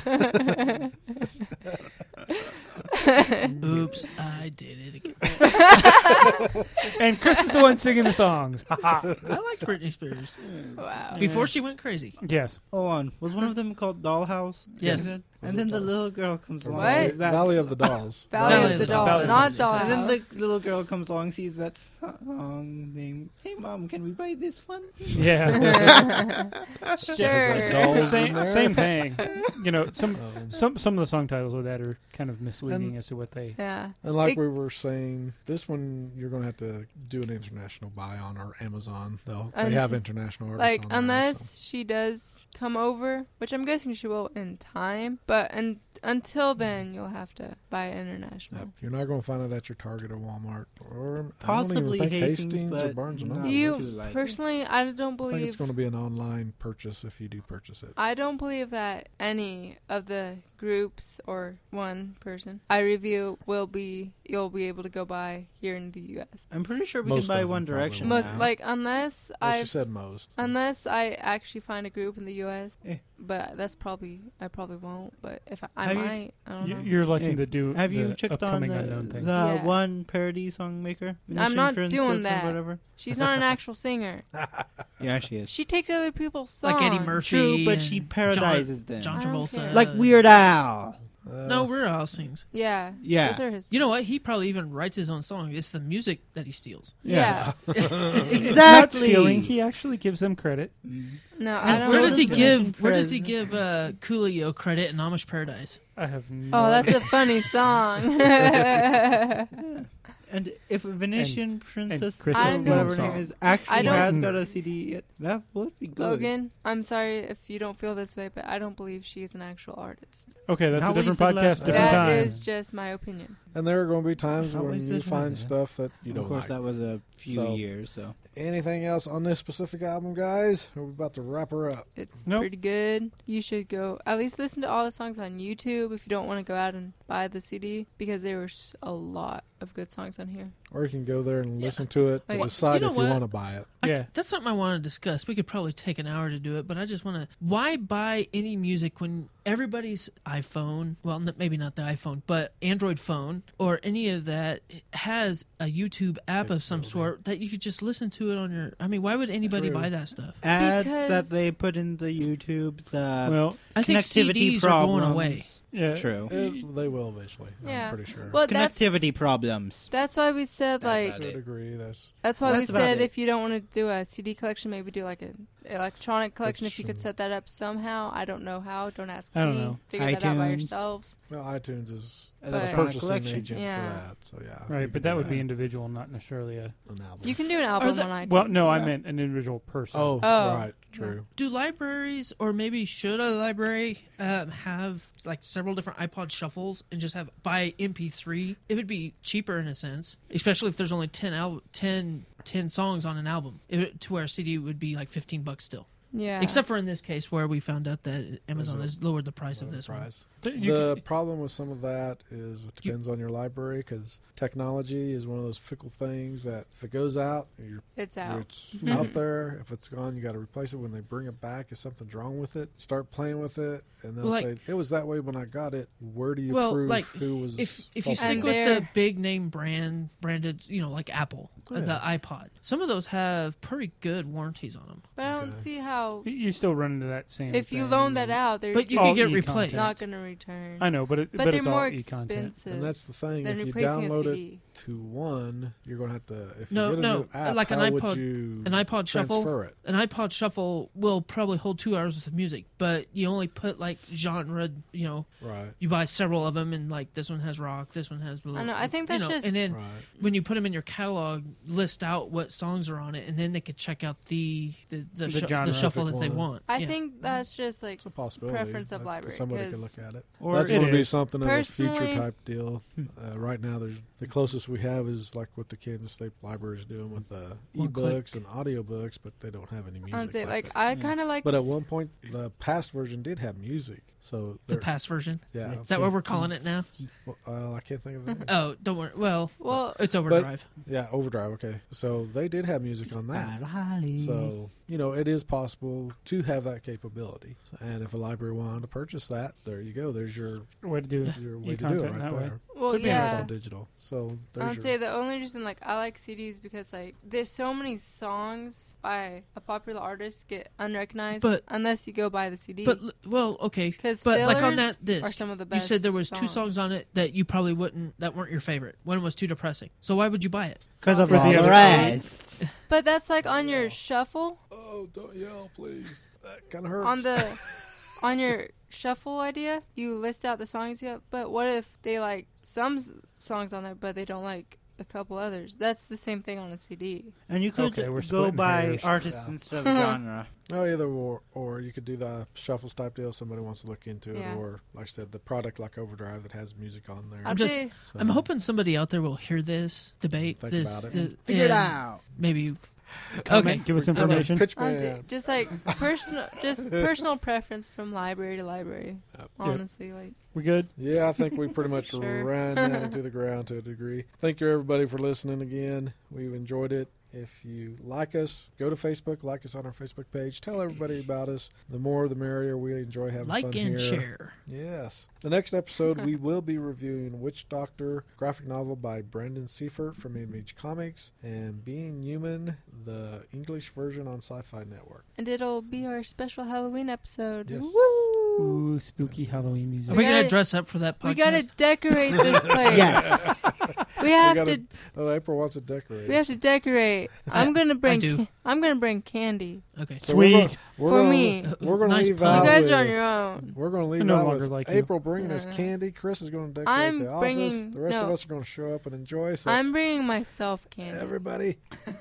S2: Oops, I did it again.
S3: And Chris is the one singing the songs.
S2: I like Britney Spears.
S4: Wow.
S2: Before she went crazy.
S3: Yes.
S6: Hold on. Was one of them called Dollhouse?
S2: Yes.
S6: You said? And then the little girl comes along.
S4: What?
S6: sees that
S1: Valley of the Dolls.
S4: Valley of the Dolls,
S3: Valley of the
S4: not
S3: Dolls.
S6: And then
S4: Dollhouse.
S6: the little girl comes along, sees that song name. Hey, Mom, can we buy this one?
S3: Yeah.
S4: Sure.
S1: Dolls in there.
S3: Same thing. You know, some
S1: Um,
S3: of the song titles with that are kind of misleading as to what they.
S4: Yeah.
S1: And like
S4: It-
S1: we were saying, this one you're going to have to do an international buy on or Amazon. They have international artists
S4: Like,
S1: on there,
S4: unless
S1: so.
S4: she does come over, which I'm guessing she will in time, but until then, you'll have to buy it international.
S1: Yep. You're not going to find it at your Target or Walmart or
S6: Possibly
S1: I don't even think
S6: Hastings,
S1: or
S6: but
S1: Barnes and
S6: not
S1: Noble.
S4: You
S6: too likely.
S4: personally, I don't
S1: I think it's
S4: believe.
S1: going to be an online purchase if you do purchase it.
S4: I don't believe that any of the groups or one person I review you'll be able to go buy here in the U.S.
S6: I'm pretty sure we
S1: Most
S6: can buy
S1: of
S6: One
S1: them
S6: Direction
S1: probably
S4: Most
S6: now.
S4: like unless
S1: Well, she
S4: I
S1: said most.
S4: I actually find a group in the U.S.
S6: Eh.
S4: But I probably won't. But if I
S6: Have you-
S4: might, I don't know.
S3: You're looking
S6: Hey,
S3: to do
S6: Have you
S3: the
S6: checked on
S3: upcoming
S6: the
S3: unknown thing.
S4: Yeah.
S6: one parody song maker?
S4: I'm not
S6: Venetian
S4: doing
S6: Princess or
S4: that.
S6: Whatever.
S4: She's not an actual singer.
S6: Yeah, she is.
S4: She takes other people's songs.
S2: Like Eddie Murphy.
S6: True, but she
S2: and
S6: parodizes them.
S2: John
S4: I don't
S2: Travolta.
S4: care.
S6: Like Weird Al.
S2: No, Weird Al sings.
S4: Yeah.
S6: Yeah.
S4: Those are his.
S2: You know what? He probably even writes his own song. It's the music that he steals.
S4: Yeah.
S3: Not
S6: Exactly.
S3: stealing. He actually gives them credit.
S4: No,
S6: And
S4: I don't
S2: Where
S4: know.
S2: does he
S6: Venetian
S2: give? Where does he
S6: Princess.
S2: give Coolio credit in Amish Paradise?
S3: I have no
S4: Oh, that's
S3: idea.
S4: a funny song.
S6: And if Venetian Princess
S3: Chris
S6: or
S4: is
S6: whatever her
S3: song.
S6: name is
S4: I
S6: actually
S4: don't-
S6: has got a CD, that would be good.
S4: Logan, I'm sorry if you don't feel this way, but I don't believe she is an actual artist.
S3: Okay, that's
S6: Not
S3: a
S6: what you
S3: different
S6: said last
S3: podcast,
S6: time.
S3: different
S4: That
S3: time.
S4: is just my opinion.
S1: And there are going to be times
S6: How
S1: when
S6: is
S1: you
S6: this
S1: find
S6: one?
S1: stuff that you don't
S6: Of course,
S1: like.
S6: that was a few
S1: So-
S6: years, so.
S1: Anything else on this specific album, guys? Or are we about to wrap her up?
S4: It's
S3: Nope.
S4: pretty good. You should go at least listen to all the songs on YouTube if you don't want to go out and buy the CD because there was a lot of good songs on here.
S1: Or you can go there and listen to it to
S4: Like-
S1: decide
S2: You know
S1: if you
S2: what?
S1: want to buy it.
S3: Yeah.
S2: That's something I want to discuss. We could probably take an hour to do it, but I just want to. Why buy any music when everybody's iPhone, well, maybe not the iPhone, but Android phone or any of that has a YouTube app of some sort that you could just listen to it on your. I mean, why would anybody
S1: True.
S2: buy that stuff?
S6: Ads
S4: Because-
S6: that they put in the YouTube, the
S3: Well,
S2: I think
S6: connectivity
S2: CDs
S6: problems.
S2: are going away.
S3: yeah.
S6: True.
S1: They will eventually.
S4: Yeah.
S1: I'm pretty sure.
S4: Well,
S6: Connectivity problems.
S4: that's why we said
S6: That's
S4: like
S6: about
S1: to a
S6: it.
S1: degree, that's
S4: that's why we
S6: That's about
S4: said
S6: it.
S4: if you don't want to do a CD collection, maybe do like an electronic collection. If you could set that up somehow, I don't know how. Don't ask
S3: I don't
S4: me.
S3: know.
S4: Figure that out by
S6: iTunes.
S4: yourselves.
S1: well, iTunes is
S6: An
S4: But-
S1: a
S6: electronic
S1: purchasing
S6: collection.
S1: agent
S4: Yeah.
S1: for that. So yeah, you
S3: Right,
S1: can
S3: but
S1: do
S3: that would be individual, not necessarily a.
S1: an album.
S4: You can do an album
S2: the-
S4: on iTunes.
S3: Well, no, I
S6: Yeah.
S3: meant an individual person.
S1: Oh,
S4: Oh.
S1: right, true.
S2: Do libraries, or maybe should a library have like several different iPod shuffles and just have buy MP3? It would be cheaper in a sense, especially if there's only 10 songs on an album. To where a CD would be like $15 still.
S4: Yeah.
S2: Except for in this case where we found out that Amazon
S1: There's
S2: has lowered the price of
S1: Lower
S2: this one.
S1: price.
S3: You
S1: The
S3: could-
S1: problem with some of that is it depends on your library because technology is one of those fickle things that if it goes out,
S4: it's out.
S1: it's out there. If it's gone, you got to replace it. When they bring it back, if something's wrong with it, start playing with it, and they'll
S2: Like-
S1: say it was that way when I got it. Where do you
S2: Well,
S1: prove
S2: like,
S1: who was?
S2: If you
S1: faulty?
S2: stick
S4: And
S2: with
S4: they're-
S2: the big name branded, like Apple,
S1: Yeah.
S2: the iPod, some of those have pretty good warranties on them.
S4: But I don't
S1: Okay.
S4: see how
S3: you still run into that same.
S4: if you
S3: thing.
S4: loan that out, they're
S2: But you
S3: All
S2: can get
S3: e-content.
S2: replaced.
S4: not going to return.
S3: I know, but
S4: but they're
S3: it's all
S4: more
S3: e-content.
S4: expensive
S1: and that's the thing.
S4: than
S1: If you
S4: replacing a
S1: download it
S4: CD.
S1: to one, you're going to have to. If
S2: No,
S1: you get a
S2: no,
S1: new app,
S2: like an
S1: how
S2: iPod-
S1: would you
S2: an iPod Shuffle?
S1: transfer it?
S2: An iPod Shuffle will probably hold 2 hours worth of music, but you only put like genre,
S1: Right,
S2: you buy several of them, and like this one has rock, this one has.
S4: I know, I think that's just-
S2: and then
S1: right.
S2: when you put them in your catalog, list out what songs are on it, and then they could check out the
S3: genre.
S2: shuffle shuffle that
S1: perfect
S2: they
S1: one.
S2: want.
S4: I
S2: Yeah.
S4: think that's just like
S1: It's a possibility.
S4: preference of library,
S1: Somebody can
S4: 'cause-
S1: look at it.
S3: Or
S1: That's
S3: it
S1: going to be
S3: is.
S1: something of a future
S4: Personally-
S1: type deal. Right now, there's the closest we have is like what the Kansas State Library is doing with
S2: One
S1: e-books
S2: click.
S1: and audiobooks, but they don't have any music.
S4: I'd say
S1: like
S4: like
S1: that.
S4: I kind of like.
S1: But at one point, the past version did have music. So
S2: The
S1: there-
S2: past version.
S1: yeah,
S2: Is that what we're calling it now?
S1: Well, I can't think of it.
S2: Oh, don't worry. Well,
S4: Well,
S2: it's Overdrive.
S1: Yeah, Overdrive. Okay, so they did have music on that. So, it is possible to have that capability. And if a library wanted to purchase that, there you go. There's your
S3: Way to do it.
S1: way to do it
S3: E-content
S1: right
S3: that way.
S1: there.
S4: well,
S3: Could be
S1: It's
S4: yeah.
S1: all digital. So
S4: I
S1: there's
S4: would
S1: your...
S4: say the only reason like I like CDs because like there's so many songs by a popular artist get unrecognized
S2: But-
S4: unless you go buy the CD.
S2: But okay.
S4: because
S2: But like on
S4: fillers
S2: that
S4: are
S2: disc,
S4: some of the
S2: you
S4: best.
S2: said there was 2 songs on it that you probably that weren't your favorite. One was too depressing. So why would you buy it?
S6: Because of
S3: For the
S6: all the
S3: other
S6: rest.
S4: But that's like on your shuffle
S1: Oh, don't yell, please. That kind of hurts.
S4: on the on your shuffle idea. You list out the songs you have. But what if they like some songs on there, but they don't like a couple others? That's the same thing on a CD.
S6: And you could
S3: Okay, we're
S6: go
S3: splitting
S6: by
S3: hairs.
S6: artist
S1: Yeah.
S6: instead of genre.
S1: Oh, either or you could do the shuffles type deal if somebody wants to look into it,
S4: Yeah.
S1: or like I said, the product like Overdrive that has music on there.
S4: I'd
S2: just-
S4: say
S1: So,
S2: I'm hoping somebody out there will hear this debate.
S1: Think
S2: this
S1: about it.
S6: Figure it
S2: and
S6: out.
S2: Maybe.
S3: Comment,
S2: Okay.
S3: give us
S1: Okay.
S3: information.
S1: Pitchman.
S4: just like personal preference from library to library.
S1: Yep.
S4: Honestly, like
S3: We good?
S1: Yeah, I think we pretty much
S4: Sure.
S1: ran that into the ground to a degree. Thank you, everybody, for listening again. We've enjoyed it. If you like us, go to Facebook, like us on our Facebook page. Tell everybody about us. The more, the merrier. We enjoy having
S2: Like
S1: fun
S2: and
S1: here.
S2: share.
S1: Yes. The next episode, we will be reviewing Witch Doctor, graphic novel by Brandon Seifert from Image Comics, and Being Human, the English version on Sci-Fi Network.
S4: and it'll be our special Halloween episode.
S1: Yes.
S4: Woo!
S3: Ooh, spooky Halloween
S2: Are
S3: music.
S2: we
S4: We
S2: going to
S4: gotta-
S2: dress up for that podcast?
S4: We gotta decorate this place.
S6: Yes.
S4: We have
S1: gotta-
S4: to.
S1: Oh, April wants to decorate.
S4: We have to decorate. I'm gonna bring.
S2: do.
S4: I'm gonna bring candy
S2: Okay.
S1: So we're
S3: Sweet.
S1: We're
S4: for
S1: gonna-
S4: me.
S1: We're going to
S2: Nice
S1: leave
S2: plan.
S1: out
S4: You guys
S1: with,
S4: are on your own.
S1: We're going to leave
S3: I no
S1: out
S3: longer
S1: with
S3: like you.
S1: April bringing us
S4: Uh,
S1: candy. Chris is going to decorate
S4: I'm
S1: the office.
S4: bringing-
S1: The rest of
S4: no.
S1: us are going to show up and enjoy. So
S4: I'm bringing myself candy.
S1: everybody,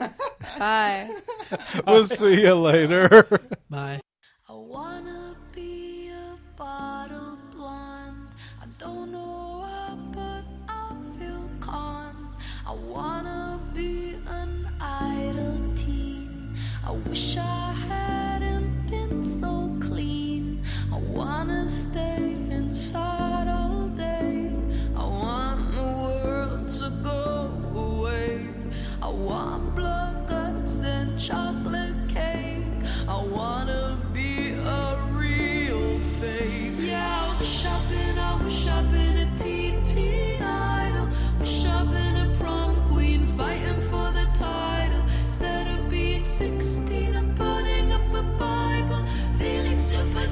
S4: Bye.
S1: we'll see you later.
S2: Bye.
S5: I wanna be a bottle blonde. I don't know why, but I feel calm. I wanna be an idle teen. I wish I hadn't been so clean. I wanna stay inside all day. I want the world to go away. I want blood guts and chocolate cake. I wanna be a real fake. Yeah, I wish I'd been a teen idol. Wish I'd been a prom queen fighting for the title. Instead of being 16 and putting up a Bible. Feeling super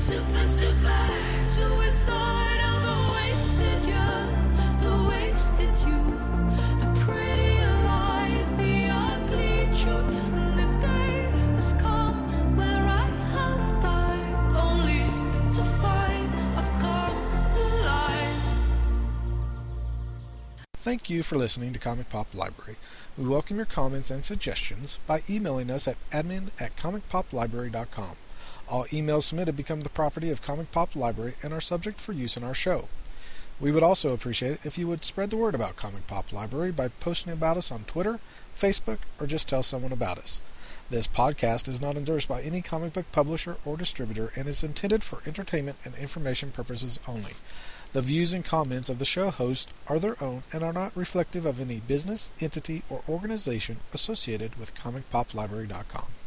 S5: suicidal. The wasted years, the wasted youth. The pretty lies, the ugly truth. And the day has come where I have died, only to find I've come alive.
S1: Thank you for listening to Comic Pop Library. We welcome your comments and suggestions by emailing us at admin@comicpoplibrary.com. All emails submitted become the property of Comic Pop Library and are subject for use in our show. We would also appreciate it if you would spread the word about Comic Pop Library by posting about us on Twitter, Facebook, or just tell someone about us. This podcast is not endorsed by any comic book publisher or distributor and is intended for entertainment and information purposes only. The views and comments of the show host are their own and are not reflective of any business, entity, or organization associated with ComicPopLibrary.com.